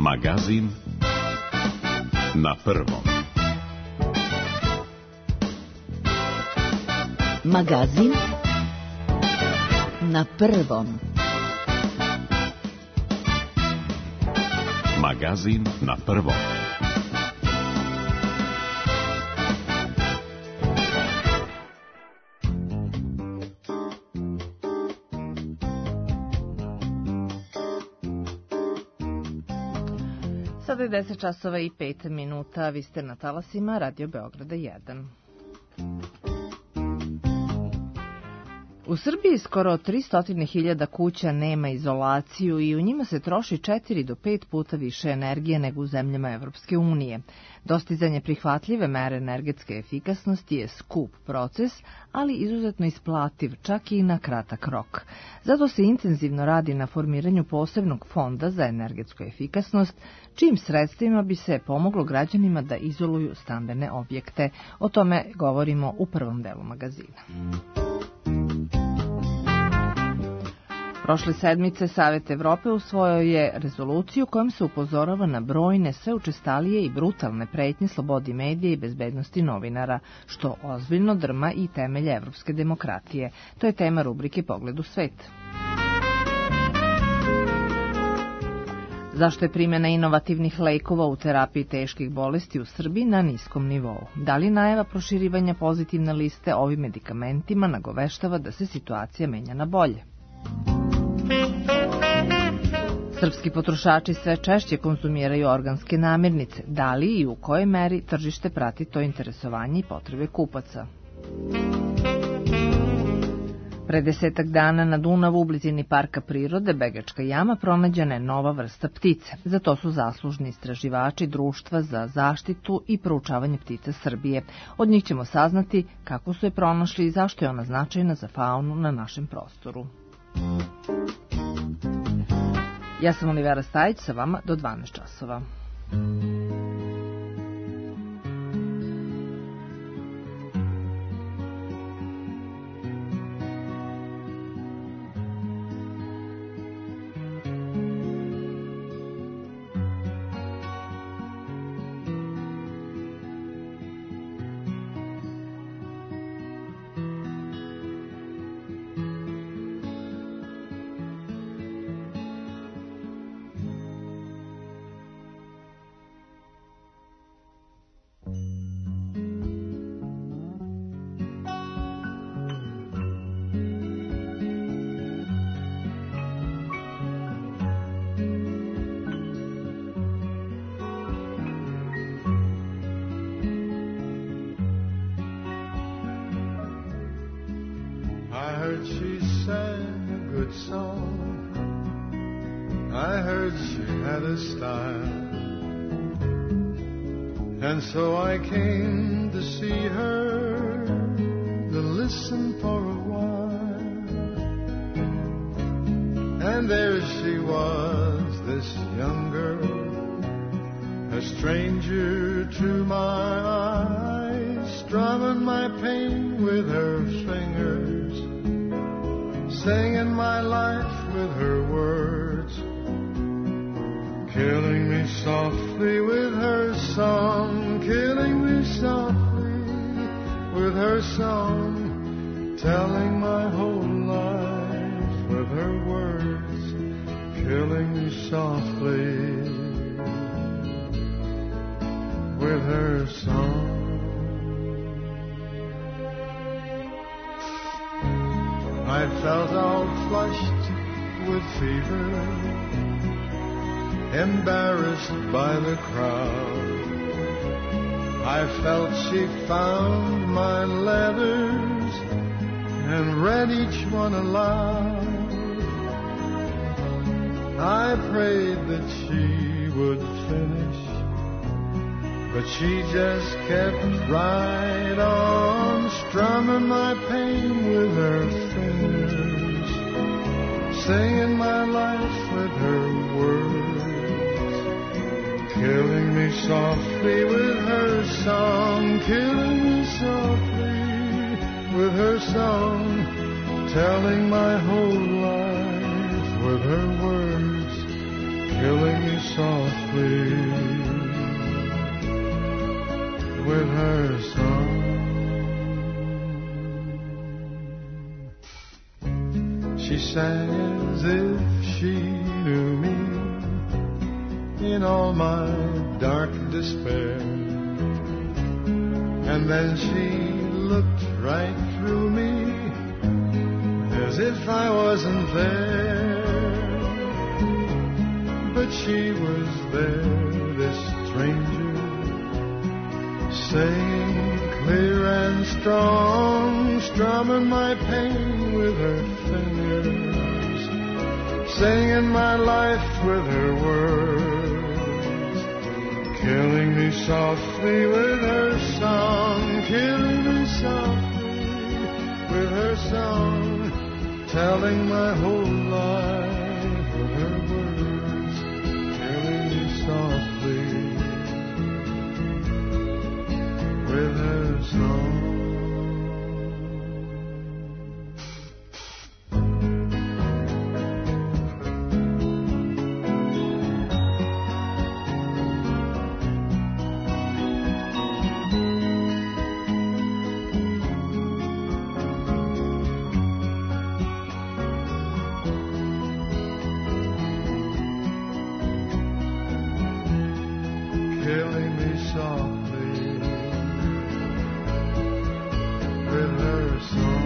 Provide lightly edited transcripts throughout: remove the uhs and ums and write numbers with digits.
Magazin na prvom. Magazin na prvom. Magazin na prvom. Sada je 10 časova i 5 minuta, vi ste na talasima Radio Beograda 1. U Srbiji skoro 300.000 kuća nema izolaciju i u njima se troši 4 do 5 puta više energije nego u zemljama Evropske unije. Dostizanje prihvatljive mere energetske efikasnosti je skup proces, ali izuzetno isplativ, čak i na kratak rok. Zato se intenzivno radi na formiranju posebnog fonda za energetsku efikasnost, čijim sredstvima bi se pomoglo građanima da izoluju stambene objekte. O tome govorimo u prvom delu magazina. Prošle sedmice Savet Evrope usvojio je rezoluciju kojom se upozorava na brojne, sve učestalije i brutalne pretnje slobodi medija i bezbednosti novinara, što ozbiljno drma i temelje evropske demokratije. To je tema rubrike Pogled u svet. Zašto je primjena inovativnih lekova u terapiji teških bolesti u Srbiji na niskom nivou? Da li najava proširivanja pozitivne liste ovim medikamentima nagoveštava da se situacija menja na bolje? Srpski potrošači sve češće konzumiraju organske namirnice. Da li i u kojoj meri tržište prati to interesovanje i potrebe kupaca? Pre 10 dana na Dunavu u blizini parka prirode Begačka jama pronađena je nova vrsta ptice. Za to su zaslužni istraživači Društva za zaštitu i proučavanje ptica Srbije. Od njih ćemo saznati kako su je pronašli i zašto je ona značajna za faunu na našem prostoru. Ja sam Olivera Stajić, sa vama do 12 časova. And so I came to see her, to listen for a while. And there she was, this young girl, a stranger to my eyes, strumming my pain with her fingers, singing my life with her words, killing me softly with her song, killing me softly with her song, telling my whole life with her words, killing me softly with her song. I felt all flushed with fever, embarrassed by the crowd. I felt she found my letters and read each one aloud. I prayed that she would finish, but she just kept right on, strumming my pain with her fingers, singing my life with her words, killing me softly with her song, killing me softly with her song, telling my whole life with her words, killing me softly with her song. She sang as if she knew me in all my dark despair, and then she looked right through me as if I wasn't there. But she was there, this stranger, saying clear and strong, strumming my pain with her fingers, singing my life with her words, killing me softly with her song, killing me softly with her song, telling my whole life with her words, killing me softly with her song. Killing me softly with her song.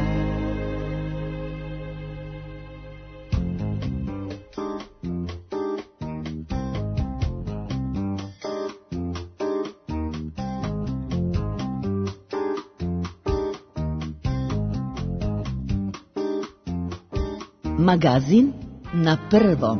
Magazin na prvom.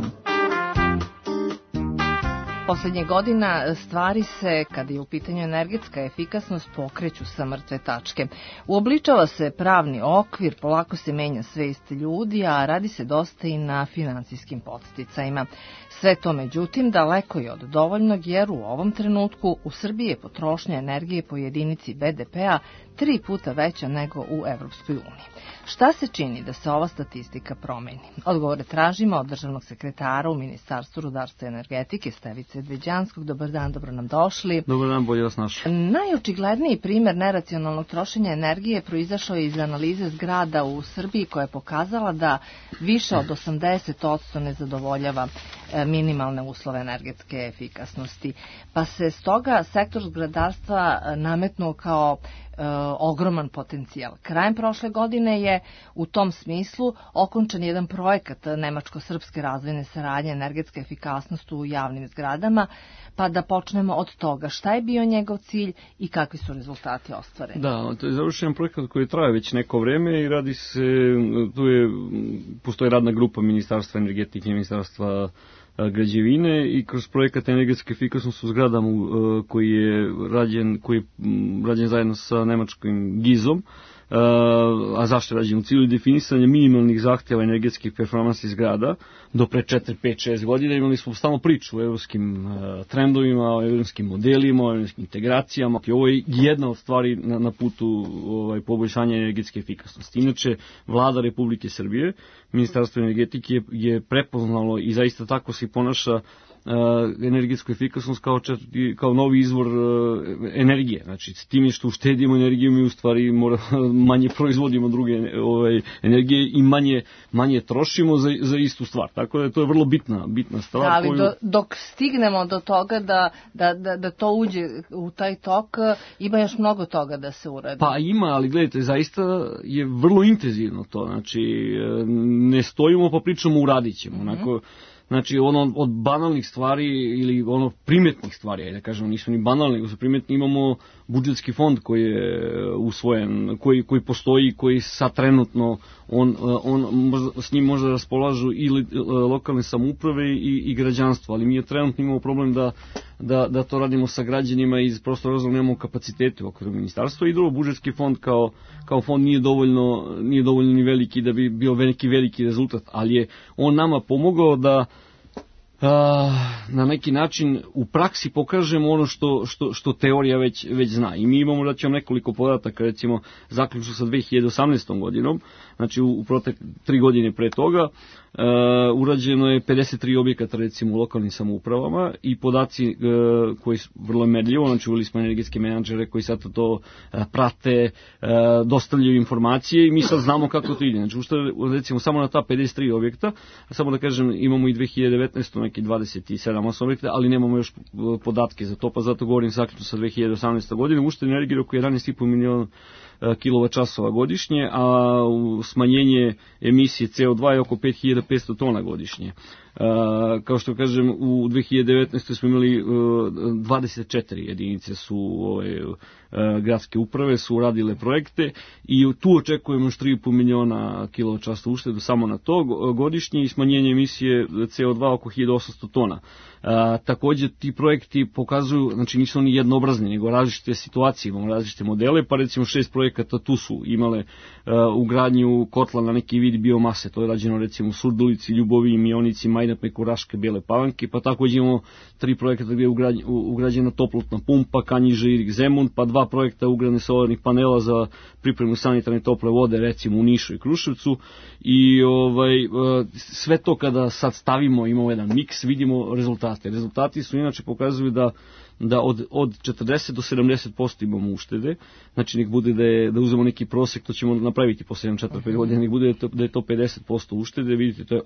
Poslednje godina stvari se, kada je u pitanju energetska efikasnost, pokreću sa mrtve tačke. Uobličava se pravni okvir, polako se menja svest ljudi, a radi se dosta i na finansijskim podsticajima. Sve to, međutim, daleko je od dovoljnog, jer u ovom trenutku u Srbiji je potrošnja energije po jedinici BDP-a 3 puta veća nego u Evropskoj uniji. Šta se čini da se ova statistika promeni? Odgovore tražimo od državnog sekretara u Ministarstvu rudarstva i energetike Stevice Dveđanskog. Dobar dan, dobro nam došli. Dobar dan, bolje vas našli. Najočigledniji primer neracionalnog trošenja energije proizašao je iz analize zgrada u Srbiji, koja je pokazala da više od 80% ne zadovoljava minimalne uslove energetske efikasnosti. Pa se stoga sektor zgradarstva nametnuo kao ogroman potencijal. Krajem prošle godine je u tom smislu okončan jedan projekat nemačko-srpske razvojne saradnje energetske efikasnosti u javnim zgradama, pa da počnemo od toga. Šta je bio njegov cilj i kakvi su rezultati ostvareni? Da, to je završen projekat koji traje već neko vreme i radi se, postoji radna grupa Ministarstva energetike i Ministarstva građevine i kroz projekat energetske efikasnosti u zgradama koji je rađen zajedno sa nemačkim GIZ-om, a zašto je rađen u cilju definisanja minimalnih zahtjeva energetskih performansi zgrada do pre 4, 5, 6 godina. Imali smo stalno priču o evropskim trendovima, o evropskim modelima, o evropskim integracijama. I ovo je jedna od stvari na putu poboljšanja energetske efikasnosti. Inače, Vlada Republike Srbije, Ministarstvo energetike je prepoznalo i zaista tako se ponaša energetsku efikasnost kao novi izvor energije. Znači, s tim što uštedimo energiju, mi u stvari manje proizvodimo druge energije i manje trošimo za istu stvar. Tako da to je vrlo bitna stvar. Ali dok stignemo do toga da to uđe u taj tok, ima još mnogo toga da se uradi. Pa ima, ali gledajte, zaista je vrlo intenzivno to. Znači, ne stojimo pa pričamo, uradit ćemo. Onako, znači, od banalnih stvari ili primetnih stvari, da kažemo, nisu ni banalni, nego su primetni. Imamo budžetski fond koji je usvojen, koji postoji, koji sad trenutno s njim možda raspolažu ili lokalne samouprave i građanstvo, ali mi je trenutno imamo problem da to radimo sa građanima iz prostora razloga nemamo kapacitete u okviru ministarstva i drugo, budžetski fond kao fond nije dovoljno ni veliki da bi bio veliki rezultat, ali je on nama pomogao na neki način u praksi pokažemo ono što teorija već zna. I mi imamo, da ćemo nekoliko podataka, recimo zaključno sa 2018. godinom, znači u protek 3 godine pre toga, urađeno je 53 objekata recimo u lokalnim samoupravama i podaci koji su vrlo merljivo, znači uveli smo energetske menadžere koji sad to prate, dostavljaju informacije i mi sad znamo kako to ide. Znači recimo samo na ta 53 objekta, samo da kažem imamo i 2019. neki 27 objekta, ali nemamo još podatke za to, pa zato govorim zaključno sa 2018. godine, ušteda energije oko 11,5 miliona kWh godišnje, a smanjenje emisije CO2 je oko 5500 tona godišnje. Kao što kažem, u 2019. smo imali 24 jedinice su gradske uprave su uradile projekte i tu očekujemo još 3,5 miliona kWh uštedu samo na to godišnje i smanjenje emisije CO2 oko 1800 tona. Takođe ti projekti pokazuju, znači nisu oni jednoobrazni, nego različite situacije, imamo različite modele, pa recimo 6 projekata tu su imale ugradnju kotla na neki vid biomase, to je rađeno recimo u Surdulici, Ljubovi, Mionici, Majdanpeku, Raške, Bele Palanke, pa takođe imamo 3 projekata gdje je ugrađena toplotna pumpa, Kanjiža, Irig, Zemun, pa 2 projekta ugradnje solarnih panela za pripremu sanitarne tople vode, recimo u Nišu i Kruševcu i sve to kada sad stavimo, imamo jedan miks, vidimo rezultate. Rezultati su inače pokazuju da od 40 do 70% imamo uštede, znači nek bude da uzmemo neki prosek, to ćemo napraviti posle 4-5 godina, nek bude da je to 50% uštede, vidite, to je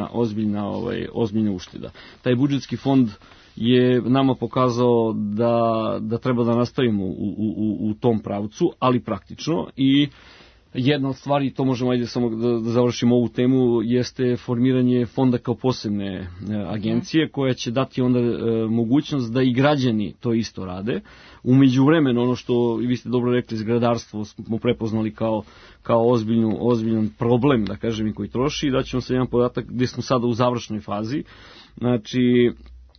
ozbiljna ušteda. Taj budžetski fond je nama pokazao da treba da nastavimo u tom pravcu, ali praktično i jedna od stvari, to možemo ajde samo da završimo ovu temu, jeste formiranje fonda kao posebne agencije koja će dati onda mogućnost da i građani to isto rade. U međuvremenu, ono što vi ste dobro rekli, zgradarstvo smo prepoznali kao ozbiljan problem, da kažem, i koji troši, i daćemo se jedan podatak gdje smo sada u završnoj fazi. Znači,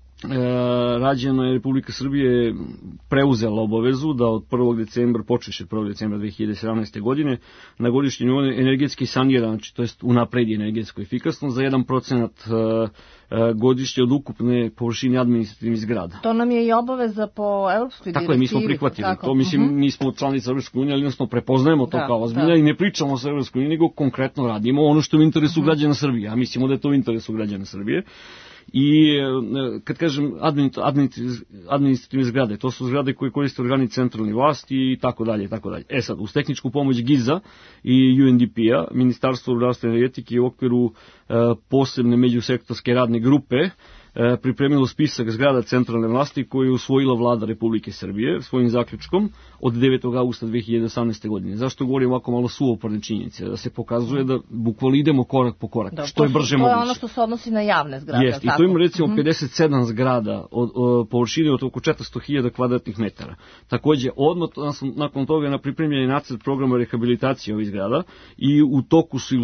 rađeno je, Republika Srbije preuzela obavezu da od 1. decembra, počeše 1. decembra 2017. godine, na godišnji nivo energetski sanira, znači to jest unapredi energetsku efikasnost za 1% godišnje od ukupne površine administrativnih zgrada. To nam je i obaveza po evropskoj direktivi. Tako je, mi smo prihvatili to, mislim, nismo članice Evropske unije, ali jednostavno prepoznajemo to kao ozbiljno i ne pričamo sa Evropskoj unije, nego konkretno radimo ono što je u interesu građana Srbije, a mislimo da je to u interesu građana Srbije. I kad kažem administrativne zgrade, to su zgrade koje koriste organi centralne vlasti i tako dalje. Sad, uz tehničku pomoć GIZ-a i UNDP-a, Ministarstvo rudarstva i energetike u okviru posebne međusektorske radne grupe pripremilo spisak zgrada centralne vlasti koju je usvojila vlada Republike Srbije svojim zaključkom od 9. augusta 2018. godine. Zašto govorim ovako malo suvoparne činjenice? Da se pokazuje da bukvalno idemo korak po korak, što je brže moguće. To je ono što se odnosi na javne zgrade. Jest, i to ima recimo 57 zgrada od površine od oko 400.000 kvadratnih metara. Takođe, odmah nakon toga na pripremljen je nacrt programa rehabilitacije ovih zgrada i u toku su i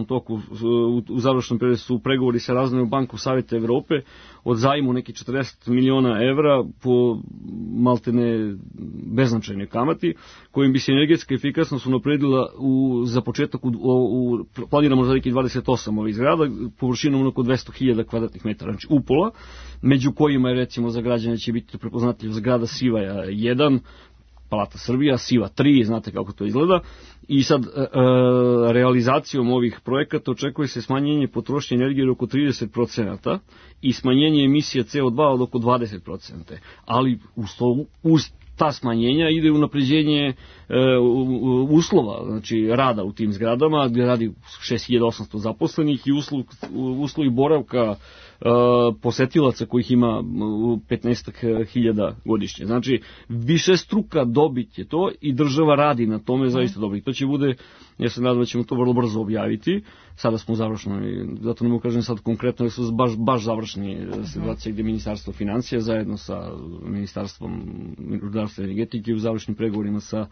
u završnom periodu su pregovori sa Razvojnom bankom Saveta Evrope od zajmu neki 40 miliona evra po maltene beznačajnoj kamati, kojim bi se energetska efikasnost unapredila za početak planiramo za neki 28 ovih zgrada, površinom oko 200.000 kvadratnih metara, znači upola, među kojima je recimo za građane će biti prepoznatljiv zgrada Sivaja 1, Palata Srbija, Siva 3, znate kako to izgleda. I sad, realizacijom ovih projekata očekuje se smanjenje potrošnje energije oko 30% i smanjenje emisije CO2 od oko 20%. Ali uz ta smanjenja ide unapređenje uslova, znači rada u tim zgradama, gdje radi 6800 zaposlenih i uslovi boravka posetilaca kojih ima 15.000 godišnje. Znači, više struka dobit je to i država radi na tome zaista dobro. I to će bude, ja se nadam da ćemo to vrlo brzo objaviti. Sada smo završeni, zato ne mogu kažem sad konkretno, jer su baš završeni situacije gdje Ministarstvo financija zajedno sa Ministarstvom rudarstva i energetike u završnim pregovorima sa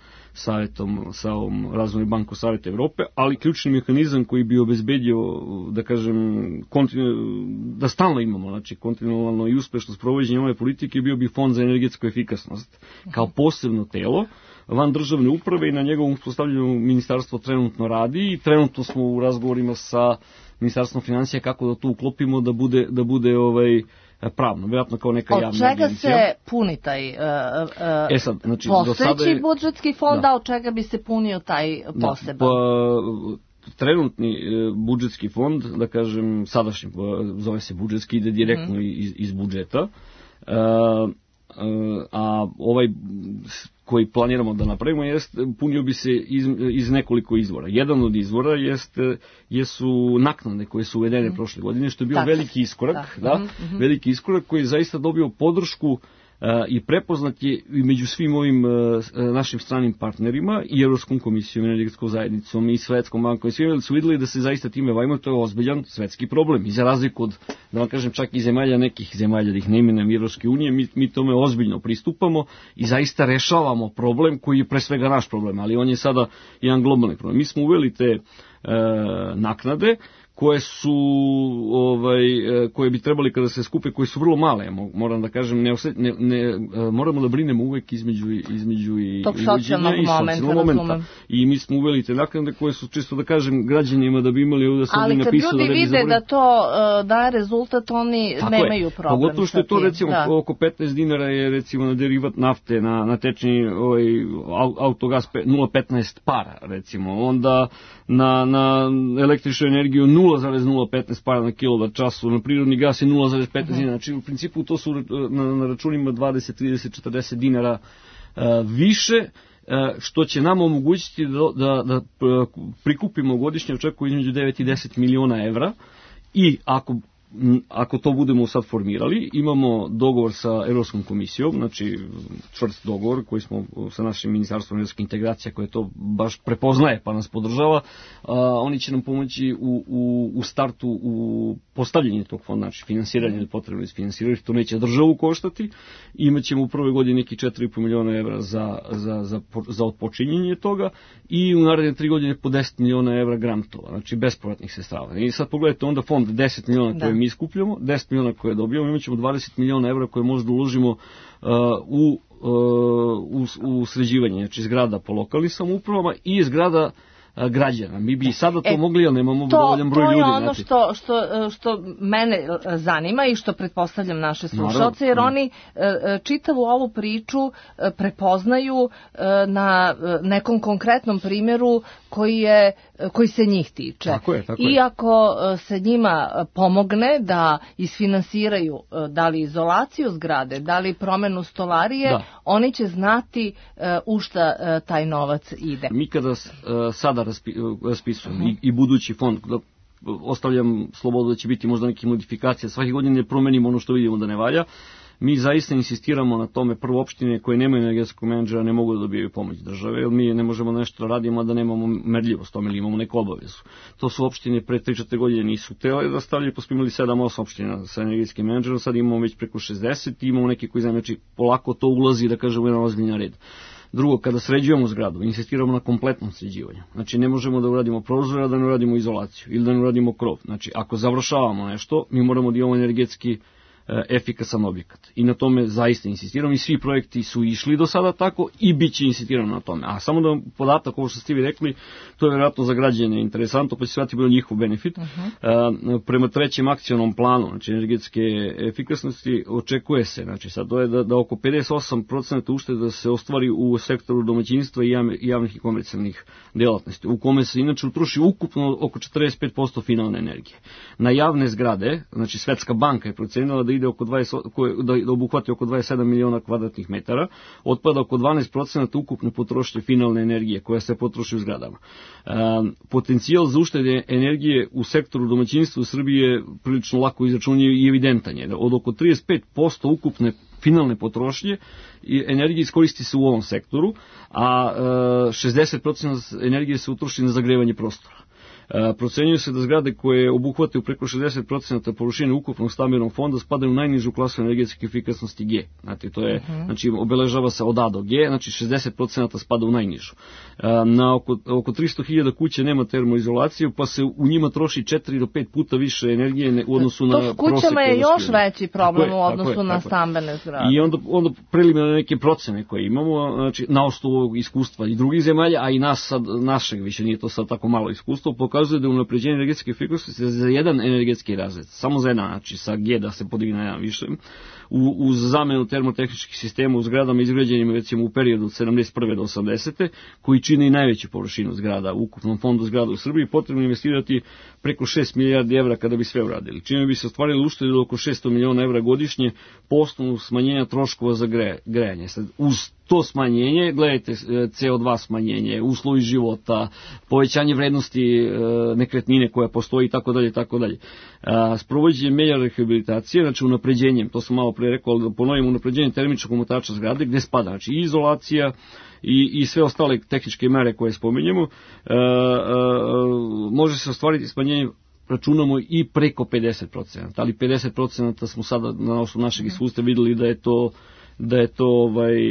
Razvojnom bankom Saveta Evrope, ali ključni mehanizam koji bi obezbedio, da kažem, da stalno imamo, znači kontinualno i uspešno sprovođenje ove politike, bio bi Fond za energetsku efikasnost kao posebno telo van državne uprave i na njegovom uspostavljanju ministarstvo trenutno radi i trenutno smo u razgovorima sa Ministarstvom financija kako da to uklopimo da bude pravno, vjerojatno kao neka javna agencija. Od čega se puni taj znači, postojeći budžetski fond, a od čega bi se punio taj poseban? Trenutni budžetski fond, da kažem sadašnji, zove se budžetski, ide direktno iz budžeta, a ovaj koji planiramo da napravimo punio bi se iz nekoliko izvora. Jedan od izvora jesu naknade koje su uvedene prošle godine, što je bio veliki iskorak, veliki iskorak koji je zaista dobio podršku i prepoznat je među svim ovim našim stranim partnerima i Evropskom komisijom, energetskom zajednicom i Svetskom bankom i svim su videli da se zaista time bavimo, to je ozbiljan svetski problem. I za razliku od, da vam kažem, čak i nekih zemalja, da ih ne imenujem Evropske unije, mi tome ozbiljno pristupamo i zaista rešavamo problem koji je pre svega naš problem, ali on je sada jedan globalni problem. Mi smo uveli te naknade koje bi trebali kada se skupe, koje su vrlo male, moram da kažem, moramo da brinemo uvek između i tog socijalnog momenta. I mi smo uveli te naknade koje su, čisto da kažem, građanima da bi imali ovdje sad napisao. Ali kad ljudi vide da to daje rezultat, oni nemaju problem. Pogotovo što je to recimo oko 15 dinara je recimo na derivat nafte, na tečni autogas 0,15 para recimo, onda na električnu energiju 0,015 para na kilovat času, na prirodni gas je 0,15 dinara, znači u principu to su na računima 20, 30, 40 dinara više, što će nam omogućiti da prikupimo godišnje, očekuju između 9 i 10 miliona evra i ako to budemo sad formirali, imamo dogovor sa Evropskom komisijom, znači čvrst dogovor koji smo sa našim Ministarstvom energetske integracija koje to baš prepoznaje pa nas podržava, oni će nam pomoći u startu u postavljanju tog fonda, znači finansiranje potrebno isfinansirati, to neće državu koštati, imaćemo u prvoj godini neki 4,5 miliona evra za otpočinjenje toga i u naredne 3 godine po 10 miliona evra grantova, znači bespovratnih sredstava. I sad pogledajte onda fond 10 miliona koje mi skupljamo, 10 miliona koje dobijamo, imat ćemo 20 miliona evra koje možda uložimo u sređivanje, znači zgrada po lokalnim samoupravama i zgrada građana. Mi bi i sada to mogli, ali nemamo dovoljan broj ljudi. To je ono što mene zanima i što pretpostavljam naše slušalce, jer oni čitavu ovu priču prepoznaju na nekom konkretnom primjeru koji se njih tiče. Tako je. I ako se njima pomogne da isfinansiraju da li izolaciju zgrade, da li promenu stolarije, oni će znati u šta taj novac ide. Mi kada sada raspisujemo i budući fond, ostavljam slobodu da će biti možda neke modifikacije, svake godine promenimo ono što vidimo da ne valja. Mi zaista insistiramo na tome, prvo opštine koje nemaju energetskog menadžera ne mogu da dobijaju pomoć države, jer mi ne možemo nešto da radimo a da nemamo merljivost tome ili imamo neku obavezu. To su opštine pre 3-4 godine nisu htjeli da stavljaju, pa smo imali 7-8 opština sa energetskim menadžerom, sad imamo već preko 60 i imamo neki koji znači polako to ulazi, da kažemo, u jedan ozbiljan red. Drugo, kada sređujemo zgradu, insistiramo na kompletnom sređivanju. Znači, ne možemo da uradimo prozore, da ne uradimo izolaciju ili da ne uradimo krov. Znači, ako završavamo nešto, mi moramo da imamo energetski efikasan objekat. I na tome zaista insistiramo i svi projekti su išli do sada tako i bit će insistirano na tome. A samo da podatak, ovo što ste vi rekli, to je vjerojatno za građane interesantno, pa će shvatiti bilo njihov benefit. Prema 3. akcionom planu, znači energetske efikasnosti, očekuje se, znači sad to je da oko 58% ušteda se ostvari u sektoru domaćinstva i javnih i komercijalnih delatnosti, u kome se inače utroši ukupno oko 45% finalne energije. Na javne zgrade, znači Svetska banka je procenila da ide da obuhvati oko 27 miliona kvadratnih metara, otpada oko 12% ukupne potrošnje finalne energije koja se potroši u zgradama. Potencijal za uštede energije u sektoru domaćinstva u Srbiji je prilično lako izračunjiv i evidentan je. Od oko 35% ukupne finalne potrošnje energije iskoristi se u ovom sektoru, a 60% energije se utroši na zagrevanje prostora. Procenjuje se da zgrade koje obuhvataju preko 60% površine ukupnog stambenog fonda spadaju u najnižu klasu energetske efikasnosti G. Znači, obeležava se od A do G, znači 60% spada u najnižu. Na oko 300.000 kuće nema termoizolaciju, pa se u njima troši 4 do 5 puta više energije u odnosu na prosek. To s kućama je još veći problem u odnosu na stambene zgrade. I onda preliminarne neke procene koje imamo, znači na osnovu ovog iskustva i drugih zemalja, a i nas sad, našeg više nije to sad tako malo iskustvo, pokazuje da unapređenje energetske efikasnosti za jedan energetski razred, samo za jedan, znači sa G da se podigne na jedan više, uz zamenu termotehničkih sistema u zgradama izgrađenim recimo u periodu od 71. do 80. koji čine i najveću površinu zgrada u ukupnom fondu zgrada u Srbiji, potrebno investirati preko 6 milijardi evra kada bi sve uradili. Čime bi se ostvarili uštede oko 600 miliona evra godišnje po osnovu smanjenja troškova za grejanje. Sad, uz to smanjenje, gledajte, CO2 smanjenje, uslovi života, povećanje vrednosti nekretnine koja postoji itd. Sprovođenjem mjera rehabilitacije, znači unapređenjem, to sam malo pre rekao, ali da ponovim, unapređenjem termičnog omotača zgrade gde spada, znači i izolacija i sve ostale tehničke mere koje spominjemo, može se ostvariti smanjenje, računamo i preko 50%, ali 50% smo sada na osnovu našeg iskustva videli da je to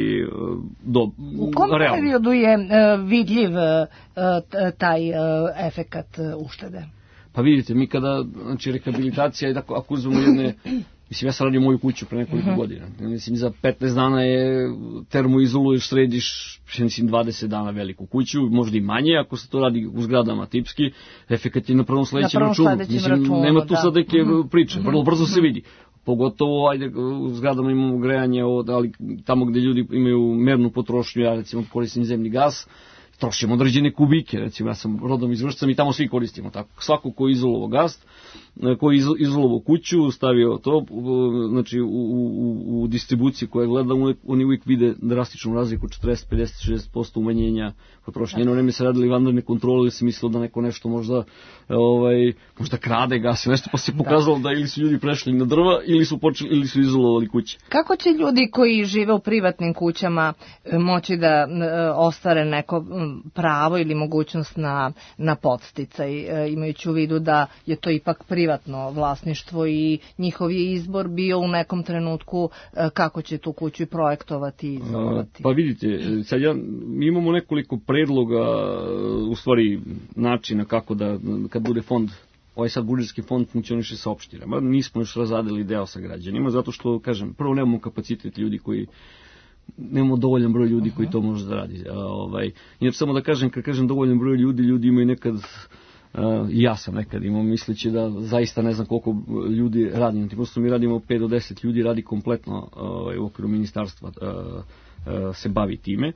U kom periodu je vidljiv taj efekat uštede? Pa vidite, mi kada, znači rehabilitacija, ako uzmemo jedne, mislim, ja sam radio moju kuću pre nekoliko godina, mislim, za 15 dana je termoizoluješ, središ, mislim, 20 dana veliku kuću, možda i manje, ako se to radi u zgradama tipski, efekat je na prvom sledećem računu, mislim, nema tu sad neke priče, vrlo brzo se vidi. Pogotovo, u zgradama imamo grejanje, ali tamo gde ljudi imaju mernu potrošnju, ja recimo koristim zemni gas, trošimo određene kubike, recimo ja sam rodom iz Vršca i tamo svi koristimo tako. Svako ko je izolovao gas, ko je izolovao kuću, stavio to, znači u distribuciji koja gleda, oni uvijek vide drastičnu razliku, 40, 50, 60% umanjenja potrošnje. Jedno vreme se radili vanredne kontrole ili se mislilo da neko nešto možda krade gas, nešto, pa se pokazalo da ili su ljudi prešli na drva ili su izolovali kuće. Kako će ljudi koji žive u privatnim kućama moći da ostvare neko pravo ili mogućnost na podsticaj, imajući u vidu da je to ipak privatno vlasništvo i njihov je izbor bio u nekom trenutku kako će tu kuću projektovati i izolovati? Pa vidite, sad mi imamo nekoliko predloga, u stvari načina kako da, kad bude fond, ovaj sad budžetski fond funkcioniše sa opštinama, nismo još razradili deo sa građanima, zato što, kažem, prvo nemamo kapacitet ljudi koji, nemamo dovoljan broj ljudi koji to može da radi. Inače, samo da kažem, kad kažem dovoljan broj ljudi, ljudi imaju nekad, ja sam nekad imao misleći da zaista ne znam koliko ljudi radi. Prosto mi radimo 5 do 10 ljudi, radi kompletno u okviru ministarstva se bavi time.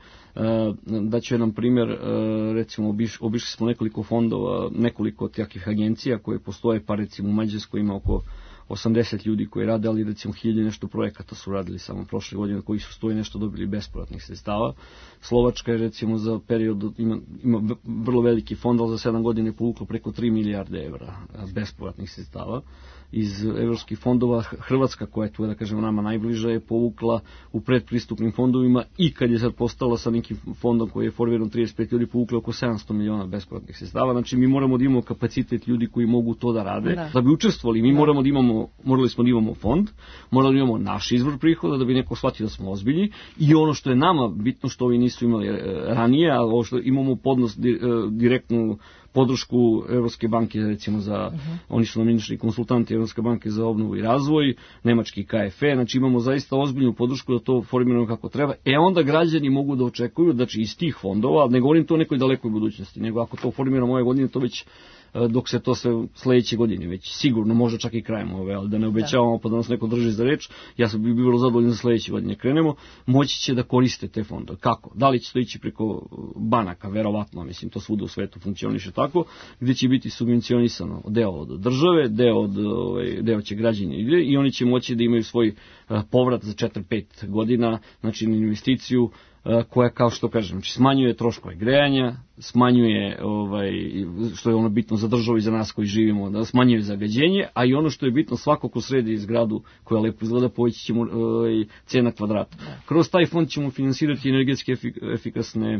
Daću jedan primjer, recimo obišli smo nekoliko fondova, nekoliko takvih agencija koje postoje, pa recimo u Mađarskoj ima oko 80 ljudi koji rade, ali recimo 1000 nešto projekata su radili samo prošle godine, koji su 100 nešto dobili bespovratnih sredstava. Slovačka je recimo za period, ima vrlo veliki fond, ali za 7 godina je povuklo preko 3 milijarde evra bespovratnih sredstava iz evropskih fondova. Hrvatska, koja je tu, da kažemo, nama najbliža, je povukla u predpristupnim fondovima i kad je sad postala sa nekim fondom koji je formiran 35 ljudi, povukla oko 700 miliona bespovratnih sredstava. Znači mi moramo da imamo kapacitet ljudi koji mogu to da rade. Da bi učestvovali, mi morali smo da imamo fond, morali da imamo naš izvor prihoda da bi neko shvatio da smo ozbiljni, i ono što je nama bitno, što ovi nisu imali ranije, a ovo što imamo podnos direktnu podršku Evropske banke, recimo oni su nominični konsultanti Evropske banke za obnovu i razvoj, nemački KFE, znači imamo zaista ozbiljnu podršku da to formiramo kako treba. Onda građani mogu da očekuju, znači iz tih fondova, ne govorim to o nekoj dalekoj budućnosti, nego ako to formiramo ove godine, to već dok se to sve sledeće godine, već sigurno, možda čak i krajem ove, ali da ne obećavamo pa da nas neko drži za reč, ja sam bi bilo zadovoljan za sledeće godine krenemo, moći će da koriste te fondove. Kako? Da li će to ići preko banaka? Verovatno, mislim, to svuda u svetu funkcioniše tako, gde će biti subvencionisano deo od države, deo će građani ide i oni će moći da imaju svoj povrat za 4-5 godina, znači na investiciju koja, kao što kažem, znači smanjuje troškove grejanja, smanjuje, što je ono bitno za državu i za nas koji živimo, da smanjuje zagađenje, a i ono što je bitno, svako ko sredi zgradu koja lepo izgleda, poveći ćemo cena kvadrata. Kroz taj fond ćemo finansirati energetski efikasne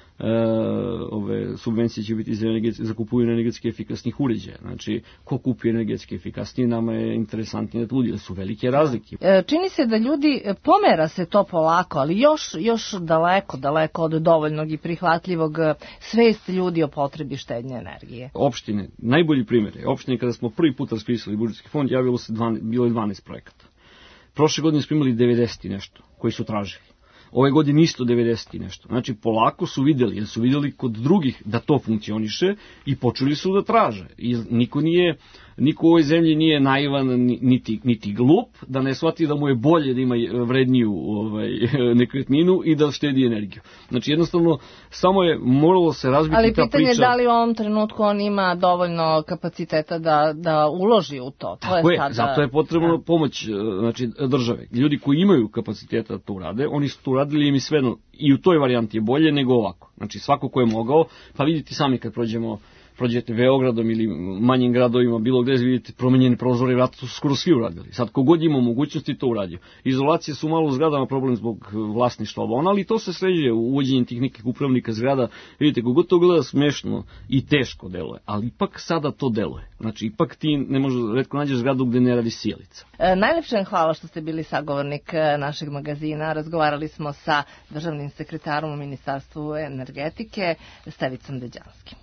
subvencije će biti za kupovinu energetski efikasnih uređaja. Znači, ko kupi energetski efikasnije, nama je interesantnije da ljudi, da su velike razlike. Čini se da ljudi, pomera se to polako, ali još daleko od dovoljnog i prihvatljivog svest ljudi o potrebi štednje energije. Opštine, najbolji primjer je, opštine kada smo prvi put raspisali budžetski fond, bilo je 12 projekata. Prošle godine smo imali 90 i nešto koji su tražili. ove godine isto 90 i nešto. Znači, polako su videli, jer su videli kod drugih da to funkcioniše i počeli su da traže. I niko u ovoj zemlji nije naivan niti glup, da ne shvati da mu je bolje da ima vredniju nekretninu i da štedi energiju. Znači, jednostavno, samo je moralo se razbiti ta priča. Ali pitanje je da li u ovom trenutku on ima dovoljno kapaciteta da uloži u to. Tako je, zato je potrebno pomoć države. Ljudi koji imaju kapaciteta da to urade, oni su to uradili i mi svejedno i u toj varijanti je bolje nego ovako. Znači, svako ko je mogao, pa vidite sami kad prođete Beogradom ili manjim gradovima, bilo gde vidite promenjene prozore i vrata, su skoro svi uradili. Sad, kogod ima mogućnosti, to uradio. Izolacije su malo u zgradama problem zbog vlasništva, ali to se sređuje uvođenjem tih nekih upravnika zgrada. Vidite, kogod to gleda smešno i teško deluje, ali ipak sada to deluje. Znači, ipak ti ne možeš, retko nađeš zgradu gde ne radi sjelica. Najlepše hvala što ste bili sagovornik našeg magazina. Razgovarali smo sa državnim sekretarom u Ministarstvu energetike, Stevicom Deđanskim.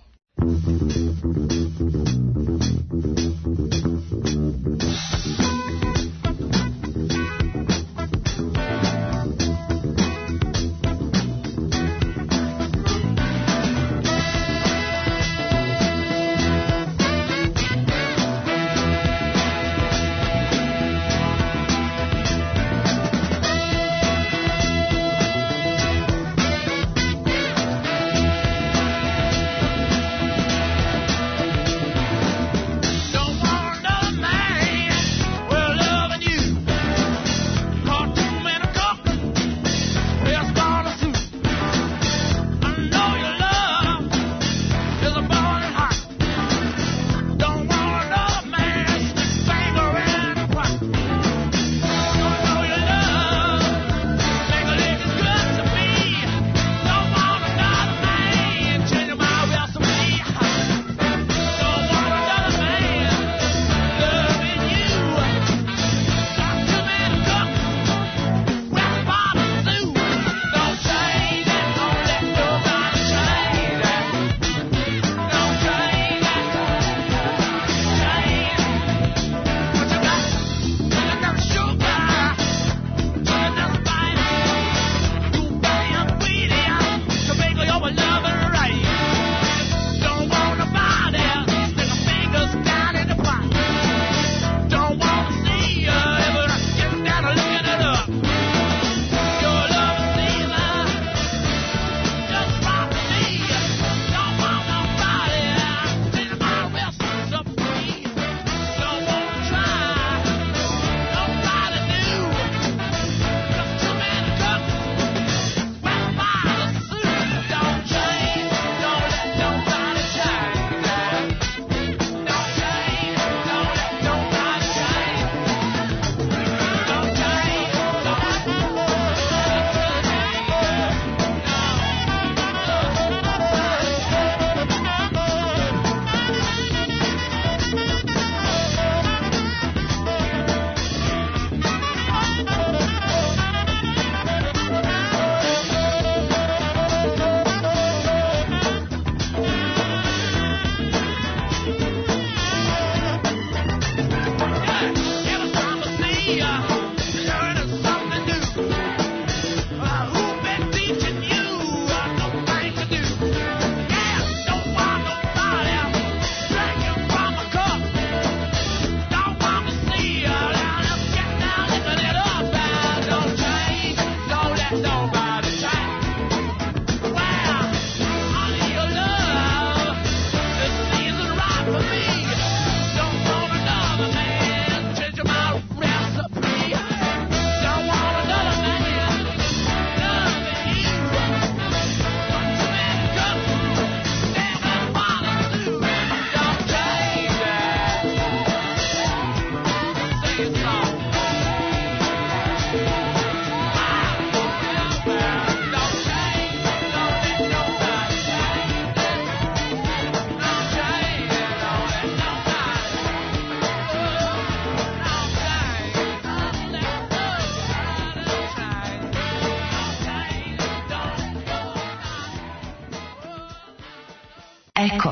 Eko.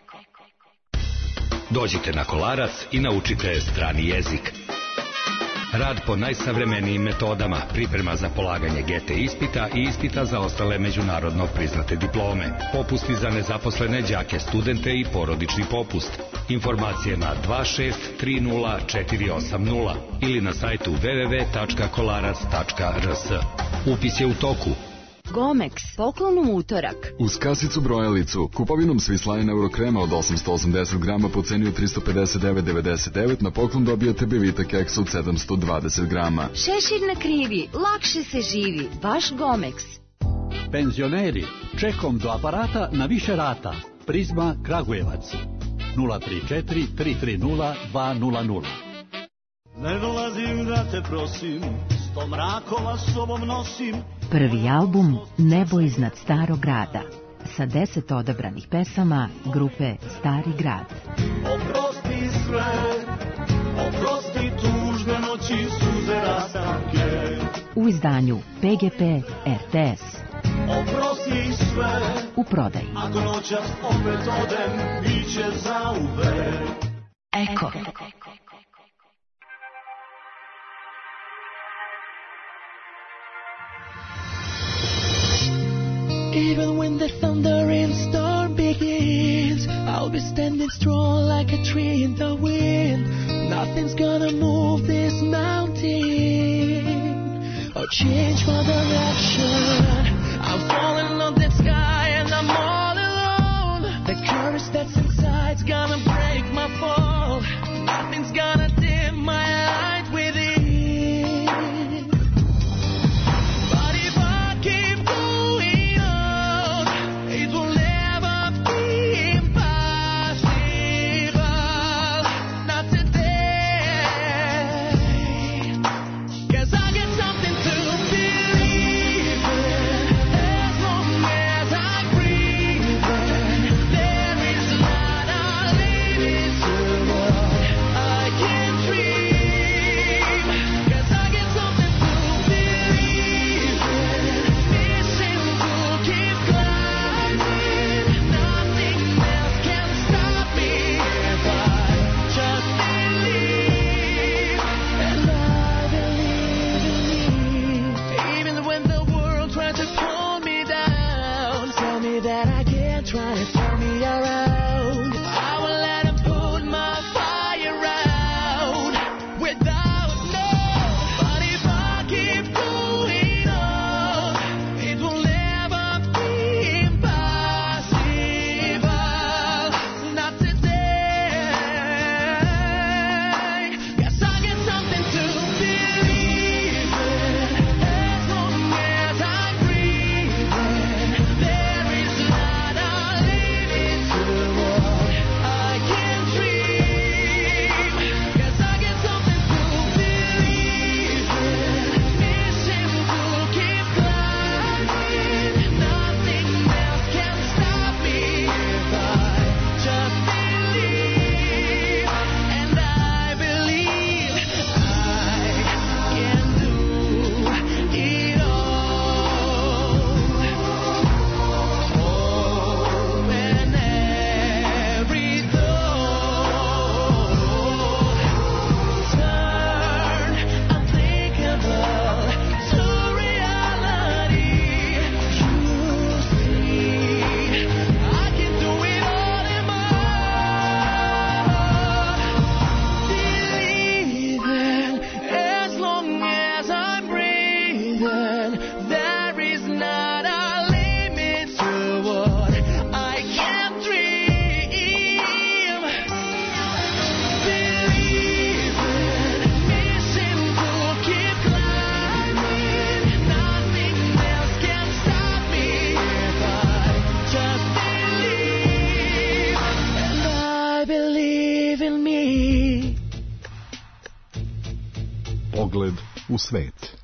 Dođite na Kolarac i naučite strani jezik. Rad po najsavremenijim metodama, priprema za polaganje GT ispita i ispita za ostale međunarodno priznate diplome. Popusti za nezaposlene đake, studente i porodični popust. Informacije na 2630 ili na sajtu www.kolarac.rs. Upis je u toku. Gomex, poklon u utorak. Uz kasicu brojalicu, kupovinom Swiss Eurokrema od 880 grama po ceni od 359,99 na poklon dobijate Bevita keksa od 720 grama. Šešir na krivi, lakše se živi, baš Gomex. Penzioneri, čekom do aparata na više rata. Prizma Kragujevac. 034 330 200. Ne dolazim da te prosim, 100 mrakova sobom nosim. Prvi album Nebo iznad starog grada sa 10 odabranih pesama grupe Stari grad. Oprosti sve, oprosti tužne noći, suze rastanke. U izdanju PGP RTS. Oprosti sve, u prodaji. Ako noćas opet odem, biće zauvek. Eko. Even when the thunder and storm begins, I'll be standing strong like a tree in the wind. Nothing's gonna move this mountain or change my direction. I'm falling on that sky and I'm all alone. The courage that's inside's gonna break my fall. Nothing's gonna dim my light within. Pogled u svet.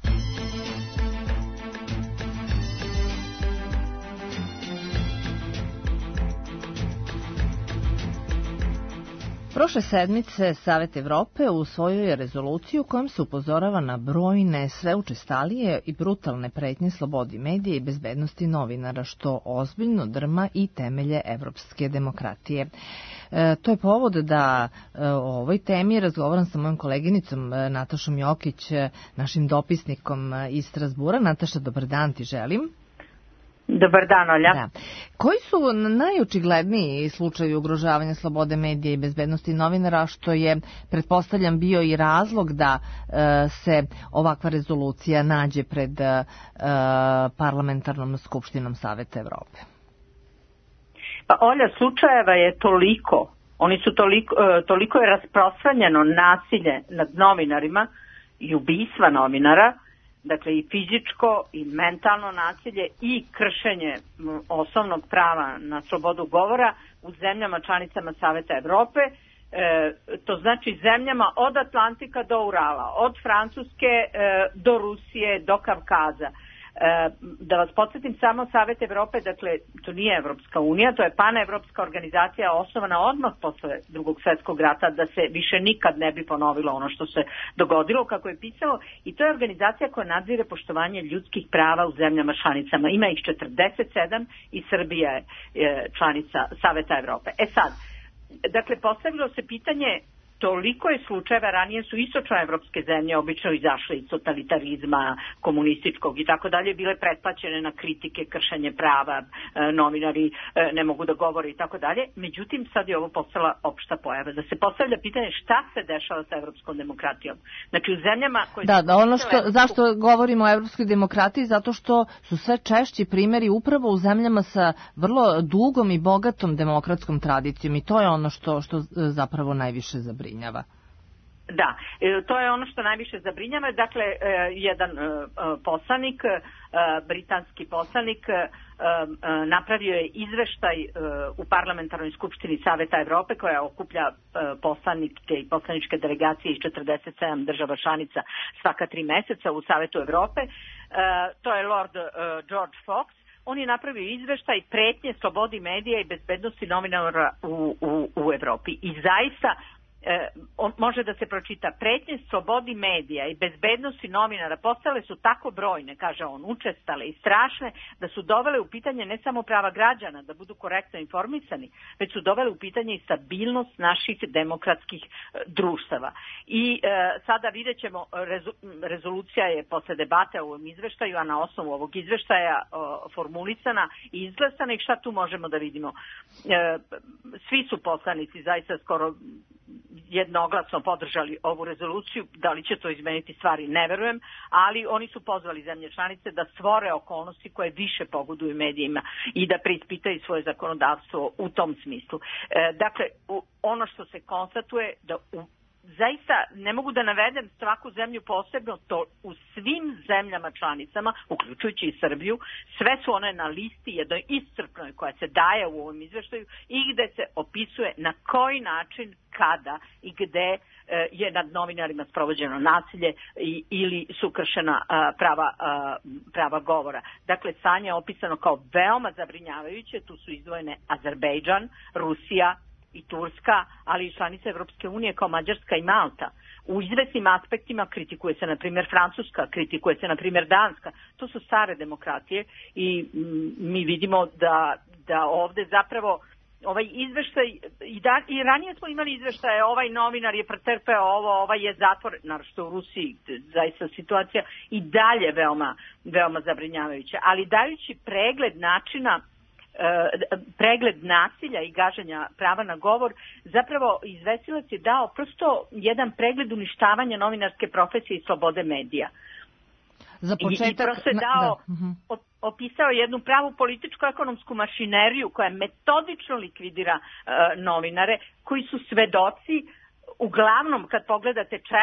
Prošle sedmice Savet Evrope usvojio je rezoluciju kojom se upozorava na brojne, sve učestalije i brutalne pretnje slobodi medija i bezbednosti novinara, što ozbiljno drma i temelje evropske demokratije. To je povod da o ovoj temi razgovaram sa mojom koleginicom Natašom Jokić, našim dopisnikom iz Strasbura. Nataša, dobar dan ti želim. Dobar dan, Olja. Da. Koji su najočigledniji slučajevi ugrožavanja slobode medija i bezbednosti novinara, što je, pretpostavljam, bio i razlog da se ovakva rezolucija nađe pred parlamentarnom skupštinom Saveta Evrope? Pa, Olja, slučajeva je toliko. Oni su toliko je rasprostranjeno nasilje nad novinarima i ubistva novinara, dakle i fizičko i mentalno nasilje i kršenje osnovnog prava na slobodu govora u zemljama članicama Saveta Evrope, to znači zemljama od Atlantika do Urala, od Francuske do Rusije do Kavkaza. Da vas podsjetim samo, Savet Evrope, dakle to nije Evropska unija, to je panevropska organizacija osnovana odmah posle Drugog svjetskog rata da se više nikad ne bi ponovilo ono što se dogodilo, kako je pisalo, i to je organizacija koja nadzire poštovanje ljudskih prava u zemljama članicama. Ima ih 47 i Srbija je članica Saveta Evrope. Sad, dakle, postavilo se pitanje, toliko je slučajeva, ranije su istočnoevropske zemlje obično izašle iz totalitarizma, komunističkog i tako dalje, bile pretplaćene na kritike, kršenje prava, novinari ne mogu da govore i tako dalje. Međutim, sad je ovo postala opšta pojava. Da se postavlja pitanje šta se dešava sa evropskom demokratijom. Znači u zemljama koje... Da, ono zašto govorimo o evropskoj demokratiji, zato što su sve češći primjeri upravo u zemljama sa vrlo dugom i bogatom demokratskom tradicijom, i to je ono što zapravo najviše zabrinjava. Da, to je ono što najviše zabrinjava. Dakle, jedan poslanik, britanski poslanik, napravio je izveštaj u parlamentarnoj skupštini Saveta Evrope, koja okuplja poslanike i poslaničke delegacije iz 47 država članica svaka 3 meseca u Savetu Evrope. To je Lord George Fox. On je napravio izveštaj pretnje slobodi medija i bezbednosti novinara u Evropi. I zaista može da se pročita, pretnje slobodi medija i bezbednosti novinara postale su tako brojne, kaže on, učestale i strašne, da su dovele u pitanje ne samo prava građana da budu korektno informisani, već su dovele u pitanje i stabilnost naših demokratskih društava. I sada vidjet ćemo, rezolucija je posle debate o ovom izveštaju, a na osnovu ovog izveštaja formulisana i izglasana, i šta tu možemo da vidimo? Svi su poslanici zaista skoro jednoglasno podržali ovu rezoluciju. Da li će to izmeniti stvari, ne verujem, ali oni su pozvali zemlje članice da stvore okolnosti koje više pogoduju medijima i da preispitaju svoje zakonodavstvo u tom smislu. Dakle, ono što se konstatuje, da zaista ne mogu da navedem svaku zemlju posebno, to u svim zemljama članicama, uključujući i Srbiju, sve su one na listi jednoj iscrpnoj koja se daje u ovom izveštaju i gde se opisuje na koji način, kada i gde je nad novinarima sprovođeno nasilje ili su kršena prava govora. Dakle, stanje je opisano kao veoma zabrinjavajuće, tu su izdvojene Azerbejdžan, Rusija i Turska, ali i članice Evropske unije kao Mađarska i Malta. U izvesnim aspektima kritikuje se, na primjer, Francuska, kritikuje se, na primjer, Danska. To su stare demokratije i mi vidimo da ovde zapravo ovaj izveštaj, i ranije smo imali izveštaje, ovaj novinar je pretrpeo ovo, ovaj je zatvor, naročito u Rusiji, zaista situacija i dalje veoma zabrinjavajuća. Ali dajući pregled načina, pregled nasilja i gaženja prava na govor, zapravo izvestilac je dao prosto jedan pregled uništavanja novinarske profesije i slobode medija. Za početak, I prosto je dao, opisao jednu pravu političko-ekonomsku mašineriju koja metodično likvidira novinare, koji su svedoci, uglavnom kad pogledate čega,